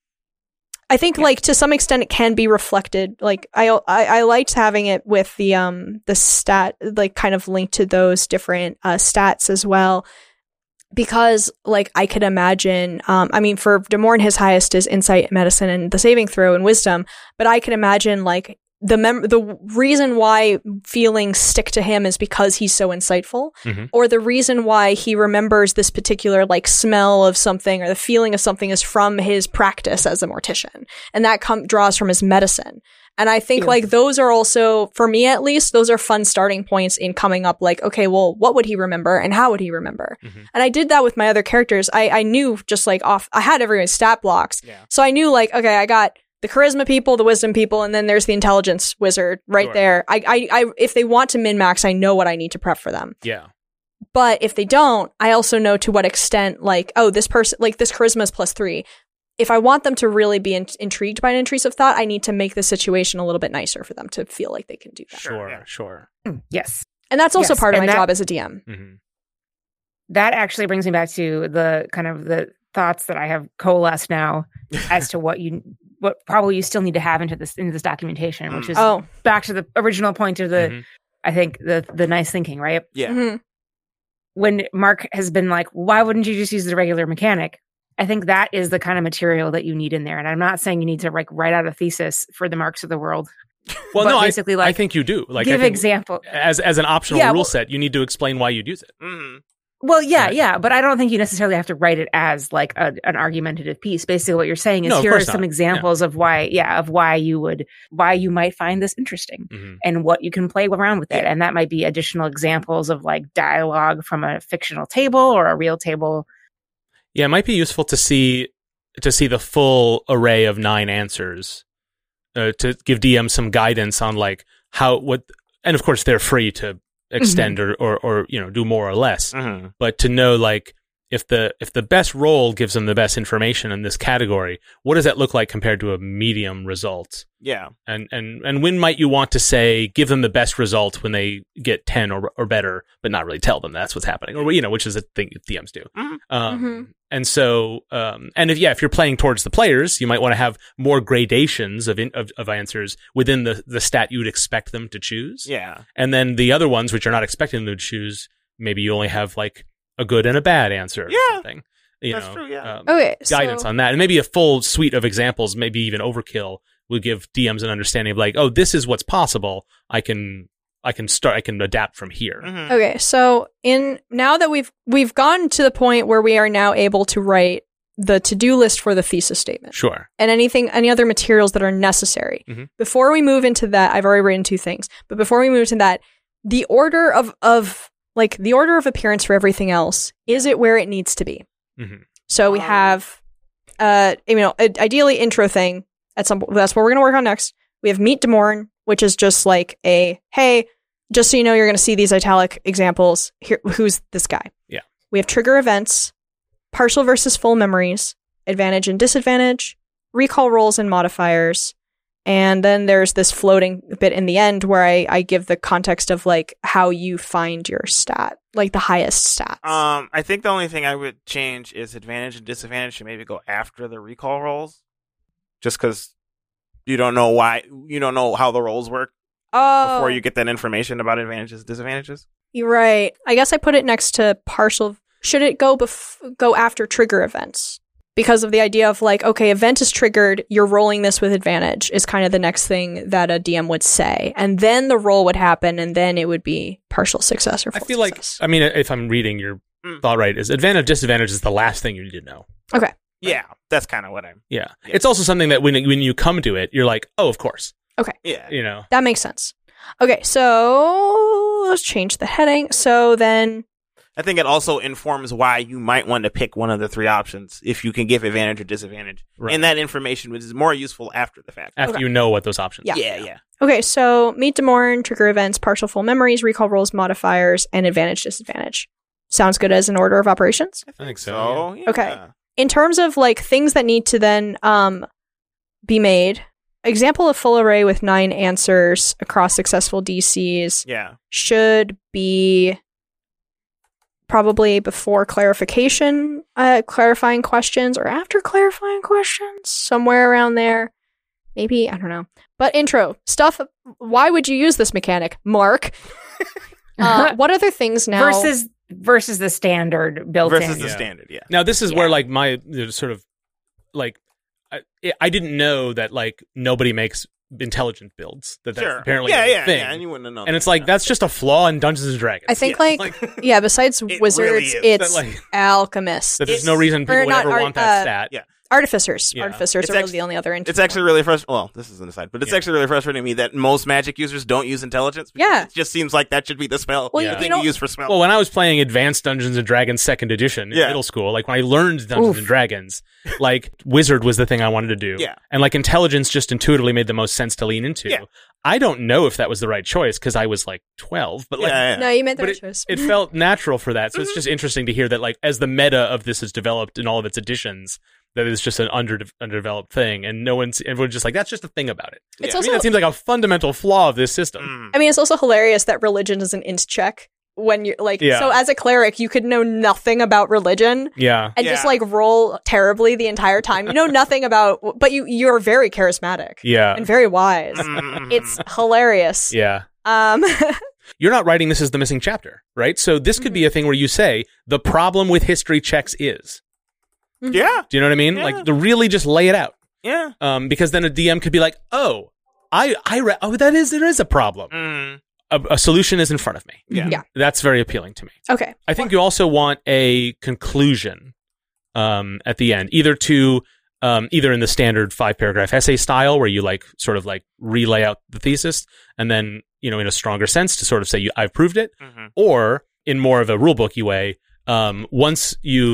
I think, like, to some extent, it can be reflected. Like, I liked having it with the stat, like, kind of linked to those different stats as well, because, like, I could imagine. For Demorn, his highest is Insight, Medicine, and the saving throw and Wisdom. But I could imagine, like, the reason why feelings stick to him is because he's so insightful, or the reason why he remembers this particular like smell of something or the feeling of something is from his practice as a mortician, and that draws from his medicine. And I think like those are also, for me at least, those are fun starting points in coming up like, okay, well, what would he remember and how would he remember? And I did that with my other characters. I knew just like I had everyone's stat blocks, so I knew like, okay, I got the charisma people, the wisdom people, and then there's the intelligence wizard right there. I if they want to min-max, I know what I need to prep for them. Yeah. But if they don't, I also know to what extent, like, oh, this person, like this charisma is +3. If I want them to really be intrigued by an intrusive thought, I need to make the situation a little bit nicer for them to feel like they can do that. Sure. Yes. And that's also part of my that job as a DM. Mm-hmm. That actually brings me back to the kind of the thoughts that I have coalesced now as to what probably you still need to have into this documentation, which is back to the original point of the, I think the nice thinking, right? Yeah. Mm-hmm. When Mark has been like, why wouldn't you just use the regular mechanic? I think that is the kind of material that you need in there. And I'm not saying you need to like write out a thesis for the Marks of the world. Well, but no, basically, I think you do. Like, give example as an optional rule set. You need to explain why you'd use it. Mm-hmm. Well, yeah, but I don't think you necessarily have to write it as like an argumentative piece. Basically, what you're saying is here are some examples of why you might find this interesting and what you can play around with it. And that might be additional examples of like dialogue from a fictional table or a real table. Yeah, it might be useful to see the full array of 9 answers to give DM some guidance on like and of course they're free to extend or do more or less, but to know like if the best roll gives them the best information in this category, what does that look like compared to a medium result? Yeah. And when might you want to say give them the best result when they get 10 or better, but not really tell them that's what's happening, or which is a thing DMs do. And so, and if you're playing towards the players, you might want to have more gradations of answers within the stat you would expect them to choose. Yeah. And then the other ones which you're not expecting them to choose, maybe you only have like a good and a bad answer or something. That's true, yeah. Guidance on that. And maybe a full suite of examples, maybe even overkill, will give DMs an understanding of like, oh, this is what's possible. I can adapt from here. Okay, so now that we've gotten to the point where we are now able to write the to-do list for the thesis statement. Sure. And any other materials that are necessary. Before we move into that, I've already written 2 things. But before we move to that, the order of appearance for everything else, is it where it needs to be? So we have ideally intro thing that's what we're going to work on next. We have Meet Demorn, which is just like hey, just so you know, you're going to see these italic examples. Here, who's this guy? Yeah. We have trigger events, partial versus full memories, advantage and disadvantage, recall rolls and modifiers, and then there's this floating bit in the end where I give the context of like how you find your stat, like the highest stats. I think the only thing I would change is advantage and disadvantage should maybe go after the recall rolls, just because you don't know how the rolls work before you get that information about advantages and disadvantages. You're right. I guess I put it next to partial. Should it go after trigger events? Because of the idea of like, okay, event is triggered, you're rolling this with advantage is kind of the next thing that a DM would say. And then the roll would happen, and then it would be partial success or full success. If I'm reading your thought right, is advantage, disadvantage is the last thing you need to know. Okay. Yeah, that's kind of what I'm... Yeah. It's also something that when you come to it, you're like, oh, of course. Okay. Yeah. That makes sense. Okay, so let's change the heading. So then... I think it also informs why you might want to pick one of the 3 options if you can give advantage or disadvantage. Right. And that information is more useful after the fact. After you know what those options are. Yeah. Okay, so Meet Demorn, trigger events, partial full memories, recall rolls, modifiers, and advantage, disadvantage. Sounds good as an order of operations? I think so. Yeah. Okay. In terms of like things that need to then be made, example of full array with 9 answers across successful DCs should be probably before clarifying questions or after clarifying questions, somewhere around there. Maybe, I don't know. But intro stuff. Why would you use this mechanic, Mark? What other things now? Versus the standard built in. Versus the standard, yeah. Now, this is where, like, my sort of, like, I didn't know that, like, nobody makes intelligent builds. That's apparently a thing. Yeah, and you wouldn't know. And it's like, that's just a flaw in Dungeons & Dragons. I think, besides wizards, really it's alchemists. That there's no reason people would ever want that stat. Yeah. Artificers. Yeah. Artificers are really the only other interesting. It's actually really frustrating. Well, this is an aside, but it's actually really frustrating to me that most Magic users don't use intelligence. Yeah. It just seems like that should be the spell. Well, the thing you use for spell. Well, when I was playing Advanced Dungeons & Dragons 2nd Edition in middle school, like when I learned Dungeons & Dragons, like Wizard was the thing I wanted to do. Yeah. And like intelligence just intuitively made the most sense to lean into. Yeah. I don't know if that was the right choice because I was like 12, but like, No, you made the right choice. It felt natural for that. So it's just interesting to hear that like as the meta of this has developed in all of its editions, that it's just an underdeveloped thing, and everyone's just like, that's just a thing about it. It's I also, mean, that seems like a fundamental flaw of this system. I mean, it's also hilarious that religion is an int check when you're like, so as a cleric, you could know nothing about religion, and just like roll terribly the entire time. You know nothing about, but you're very charismatic, and very wise. It's hilarious. Yeah. You're not writing this as the missing chapter, right? So this could be a thing where you say the problem with history checks is. Yeah. Do you know what I mean? Yeah. Like to really just lay it out. Yeah. Because then a DM could be like, oh, there is a problem. A solution is in front of me. Yeah. That's very appealing to me. Okay. I think you also want a conclusion at the end, either in the standard 5-paragraph essay style where you like sort of like relay out the thesis and then, in a stronger sense to sort of say I've proved it, or in more of a rulebooky way, once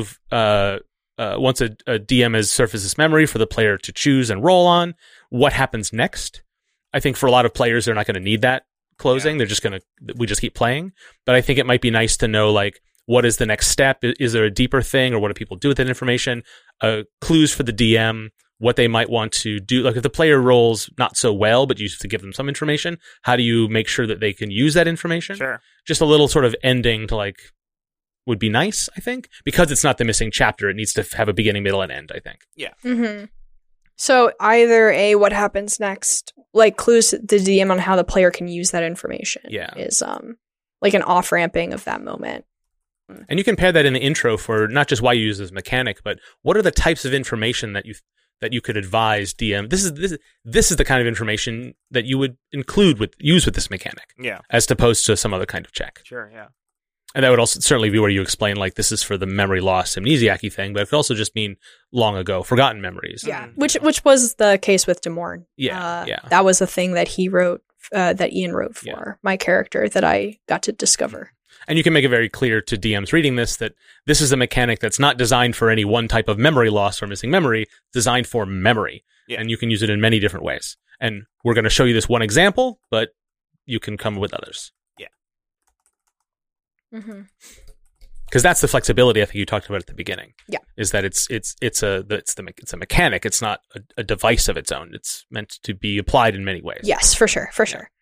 a DM has surfaced this memory for the player to choose and roll on, what happens next? I think for a lot of players, they're not going to need that closing. They're just we just keep playing. But I think it might be nice to know, like, what is the next step? Is there a deeper thing, or what do people do with that information? Clues for the DM, what they might want to do. Like if the player rolls not so well, but you have to give them some information, how do you make sure that they can use that information? Sure. Just a little sort of ending to like would be nice, I think. Because it's not the missing chapter, it needs to have a beginning, middle, and end, I think. Yeah. Mm-hmm. So either what happens next, like clues to the DM on how the player can use that information, is like an off-ramping of that moment. And you can pair that in the intro for not just why you use this mechanic, but what are the types of information that you could advise DM. This is the kind of information that you would use with this mechanic. Yeah. As opposed to some other kind of check. Sure, yeah. And that would also certainly be where you explain, like, this is for the memory loss amnesiac-y thing, but it could also just mean long ago, forgotten memories. Yeah, which was the case with Demorn. Yeah. That was the thing that he wrote, that Ian wrote for my character that I got to discover. And you can make it very clear to DMs reading this that this is a mechanic that's not designed for any one type of memory loss or missing memory, designed for memory. Yeah. And you can use it in many different ways. And we're going to show you this one example, but you can come with others. Because that's the flexibility I think you talked about at the beginning. Yeah, is that it's a mechanic. It's not a device of its own. It's meant to be applied in many ways. Yes, for sure.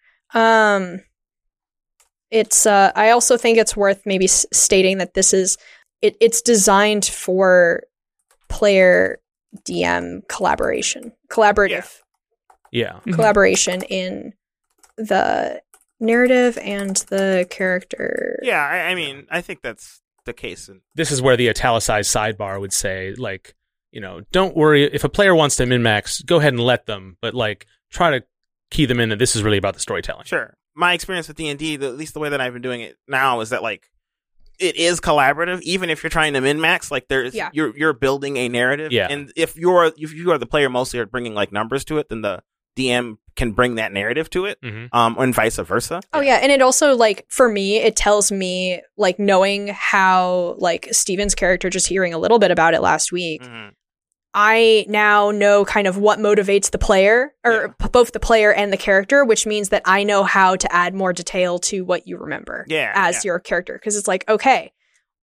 It's I also think it's worth maybe stating that this is it's designed for player DM collaboration, collaborative, collaboration in the narrative and the character. Yeah, I mean, I think that's the case. This is where the italicized sidebar would say, like, don't worry. If a player wants to min-max, go ahead and let them, but, like, try to key them in that this is really about the storytelling. Sure. My experience with D&D, at least the way that I've been doing it now, is that, like, it is collaborative, even if you're trying to min-max. Like, you're building a narrative. Yeah. And if you are the player mostly are bringing, like, numbers to it, then the DM can bring that narrative to it, and vice versa. Oh yeah, and it also, like, for me, it tells me, like, knowing how, like, Steven's character, just hearing a little bit about it last week, I now know kind of what motivates the player, or both the player and the character, which means that I know how to add more detail to what you remember as your character. Because it's like, okay,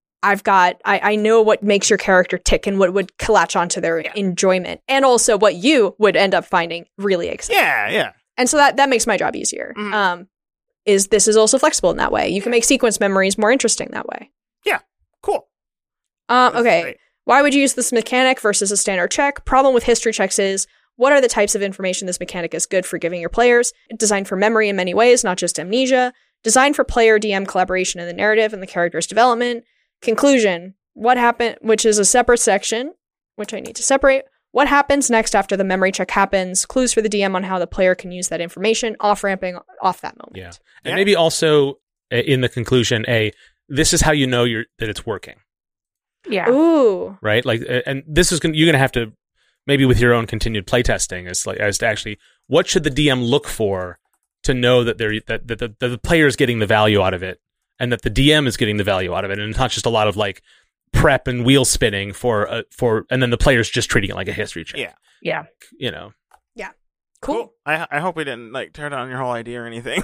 I know what makes your character tick and what would latch onto their enjoyment, and also what you would end up finding really exciting. Yeah. And so that makes my job easier. This is also flexible in that way. You can make sequence memories more interesting that way. Yeah, cool. Okay, great. Why would you use this mechanic versus a standard check? Problem with history checks is, what are the types of information this mechanic is good for giving your players? Designed for memory in many ways, not just amnesia. Designed for player DM collaboration in the narrative and the character's development. Conclusion, what happened, which is a separate section, which I need to separate. What happens next after the memory check happens? Clues for the DM on how the player can use that information, off-ramping off that moment. Yeah. And maybe also in the conclusion, this is how you know that it's working. Yeah. Ooh. Right? Like, and this is you're going to have to, maybe with your own continued playtesting, as to actually, what should the DM look for to know that the player is getting the value out of it, and that the DM is getting the value out of it, and it's not just a lot of, like, prep and wheel spinning and then the player's just treating it like a history check. Yeah. Yeah. Cool. I hope we didn't, like, tear down your whole idea or anything.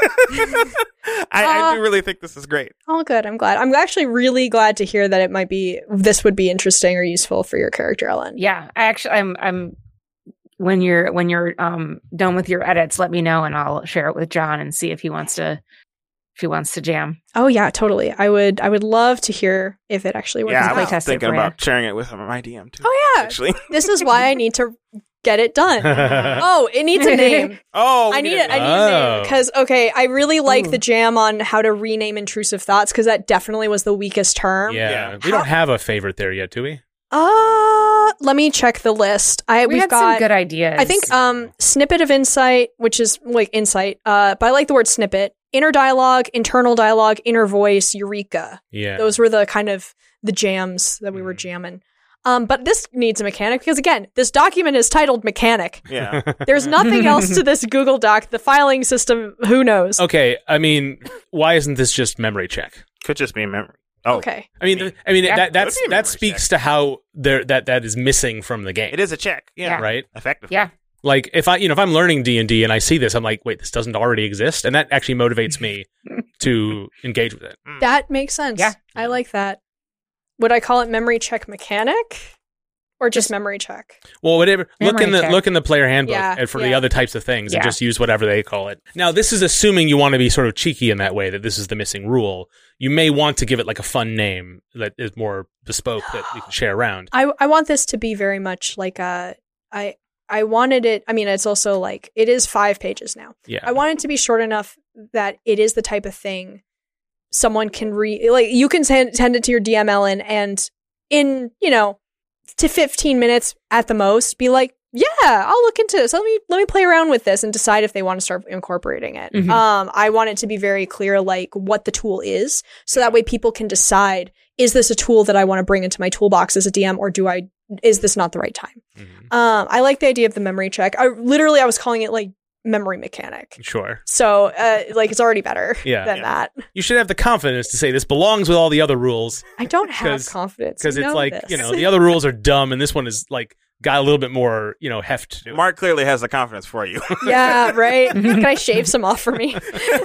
I do really think this is great. Oh, good. I'm glad. I'm actually really glad to hear that this would be interesting or useful for your character, Ellen. Yeah. I'm when you're done with your edits, let me know and I'll share it with John and see if he wants to jam. Oh yeah, totally. I would love to hear if it actually works. Yeah, I was thinking about sharing it with my DM too. Oh yeah, actually, this is why I need to get it done. Oh, it needs a name. I need a name because I really like the jam on how to rename intrusive thoughts, because that definitely was the weakest term. Yeah. We don't have a favorite there yet, do we? Let me check the list. We've got some good ideas. I think snippet of insight, which is like insight, but I like the word snippet. Inner dialogue, internal dialogue, inner voice, eureka. Yeah. Those were the kind of the jams that we were jamming. But this needs a mechanic because, again, this document is titled mechanic. Yeah. There's nothing else to this Google Doc. The filing system, who knows? Okay, I mean, why isn't this just memory check? Could just be memory. Oh. Okay. I mean, that speaks to how that is missing from the game. It is a check. Yeah. Right? Effectively. Yeah. Like, if I'm learning D&D and I see this, I'm like, wait, this doesn't already exist, and that actually motivates me to engage with it. That makes sense. Yeah. I like that. Would I call it memory check mechanic? Or just memory check? Well, whatever. Look in Memory check. the player handbook Yeah, for the other types of things, and Yeah. just use whatever they call it. Now, this is assuming you want to be sort of cheeky in that way, that this is the missing rule. You may want to give it like a fun name that is more bespoke that you can share around. I want this to be very much like I wanted it. I mean, it's also like it is 5 pages now. Yeah. I want it to be short enough that it is the type of thing someone can read. Like you can send it to your DM, Ellen, and in to 15 minutes at the most, be like, yeah, I'll look into this. Let me play around with this and decide if they want to start incorporating it. Mhm. I want it to be very clear, like what the tool is, so that way people can decide: is this a tool that I want to bring into my toolbox as a DM, or is this not the right time? Mhm. I like the idea of the memory check. I was calling it like memory mechanic. Sure. So, like it's already better than that. You should have the confidence to say this belongs with all the other rules, I don't have 'Cause- confidence because You it's know like, this. the other rules are dumb, and this one is like got a little bit more, heft to it. Mark clearly has the confidence for you. Yeah, right. Can I shave some off for me?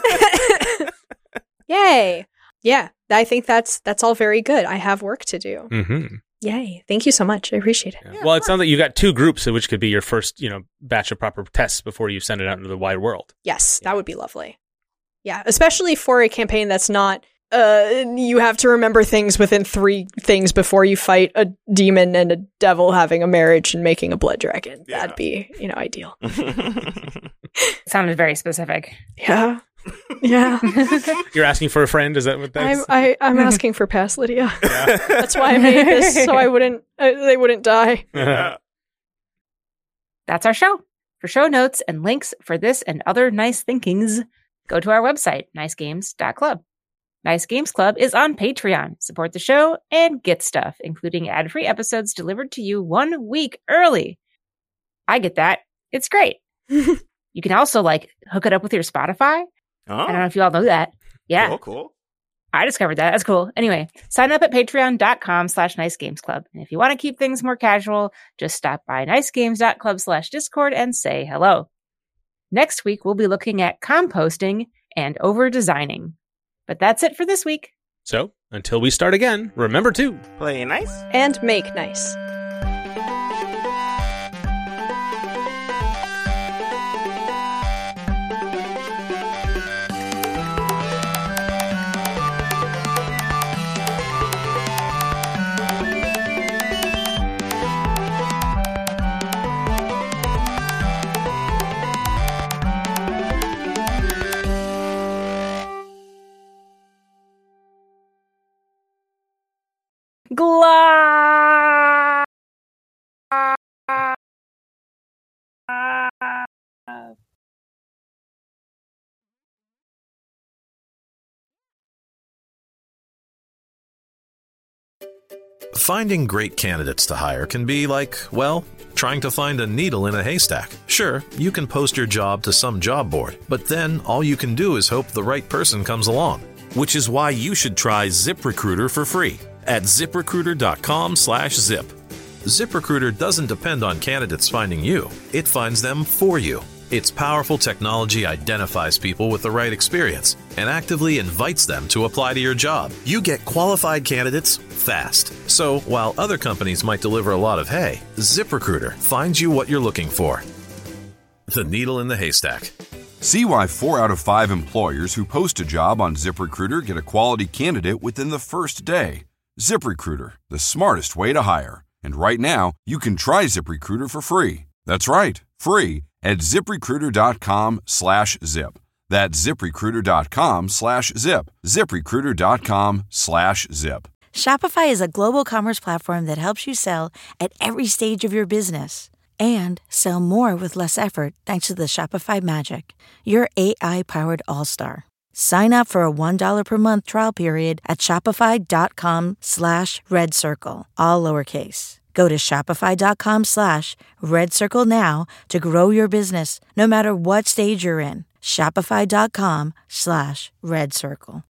Yay. Yeah, I think that's all very good. I have work to do. Mm-hmm. Yay. Thank you so much. I appreciate it. Yeah. Well, it sounds like you got 2 groups, which could be your first, batch of proper tests before you send it out into the wide world. Yes, that would be lovely. Yeah, especially for a campaign that's not you have to remember things within 3 things before you fight a demon and a devil having a marriage and making a blood dragon. Yeah. That'd be, ideal. Sounded very specific. Yeah. Yeah. You're asking for a friend? Is that what that's? I'm asking for past Lydia. That's why I made this, so they wouldn't die. That's our show. For show notes and links for this and other nice thinkings, go to our website, nicegames.club. Nice Games Club is on Patreon. Support the show and get stuff, including ad-free episodes delivered to you 1 week early. I get that. It's great. You can also hook it up with your Spotify. Oh, I don't know if you all know that. Yeah. cool. I discovered that. That's cool. Anyway, sign up at patreon.com/nicegamesclub. And if you want to keep things more casual, just stop by nicegames.club/discord and say hello. Next week, we'll be looking at composting and over-designing. But that's it for this week. So, until we start again, remember to Play nice. And make nice. Glad. Finding great candidates to hire can be like, well, trying to find a needle in a haystack. Sure, you can post your job to some job board, but then all you can do is hope the right person comes along. Which is why you should try ZipRecruiter for free at ziprecruiter.com/zip. ZipRecruiter doesn't depend on candidates finding you. It finds them for you. Its powerful technology identifies people with the right experience and actively invites them to apply to your job. You get qualified candidates fast. So while other companies might deliver a lot of hay, ZipRecruiter finds you what you're looking for. The needle in the haystack. See why 4 out of 5 employers who post a job on ZipRecruiter get a quality candidate within the first day. ZipRecruiter, the smartest way to hire. And right now, you can try ZipRecruiter for free. That's right, free at ZipRecruiter.com/zip. That's ZipRecruiter.com/zip. ZipRecruiter.com/zip. Shopify is a global commerce platform that helps you sell at every stage of your business and sell more with less effort thanks to the Shopify Magic, your AI-powered all-star. Sign up for a $1 per month trial period at shopify.com/redcircle, all lowercase. Go to shopify.com/redcircle now to grow your business no matter what stage you're in. Shopify.com/redcircle.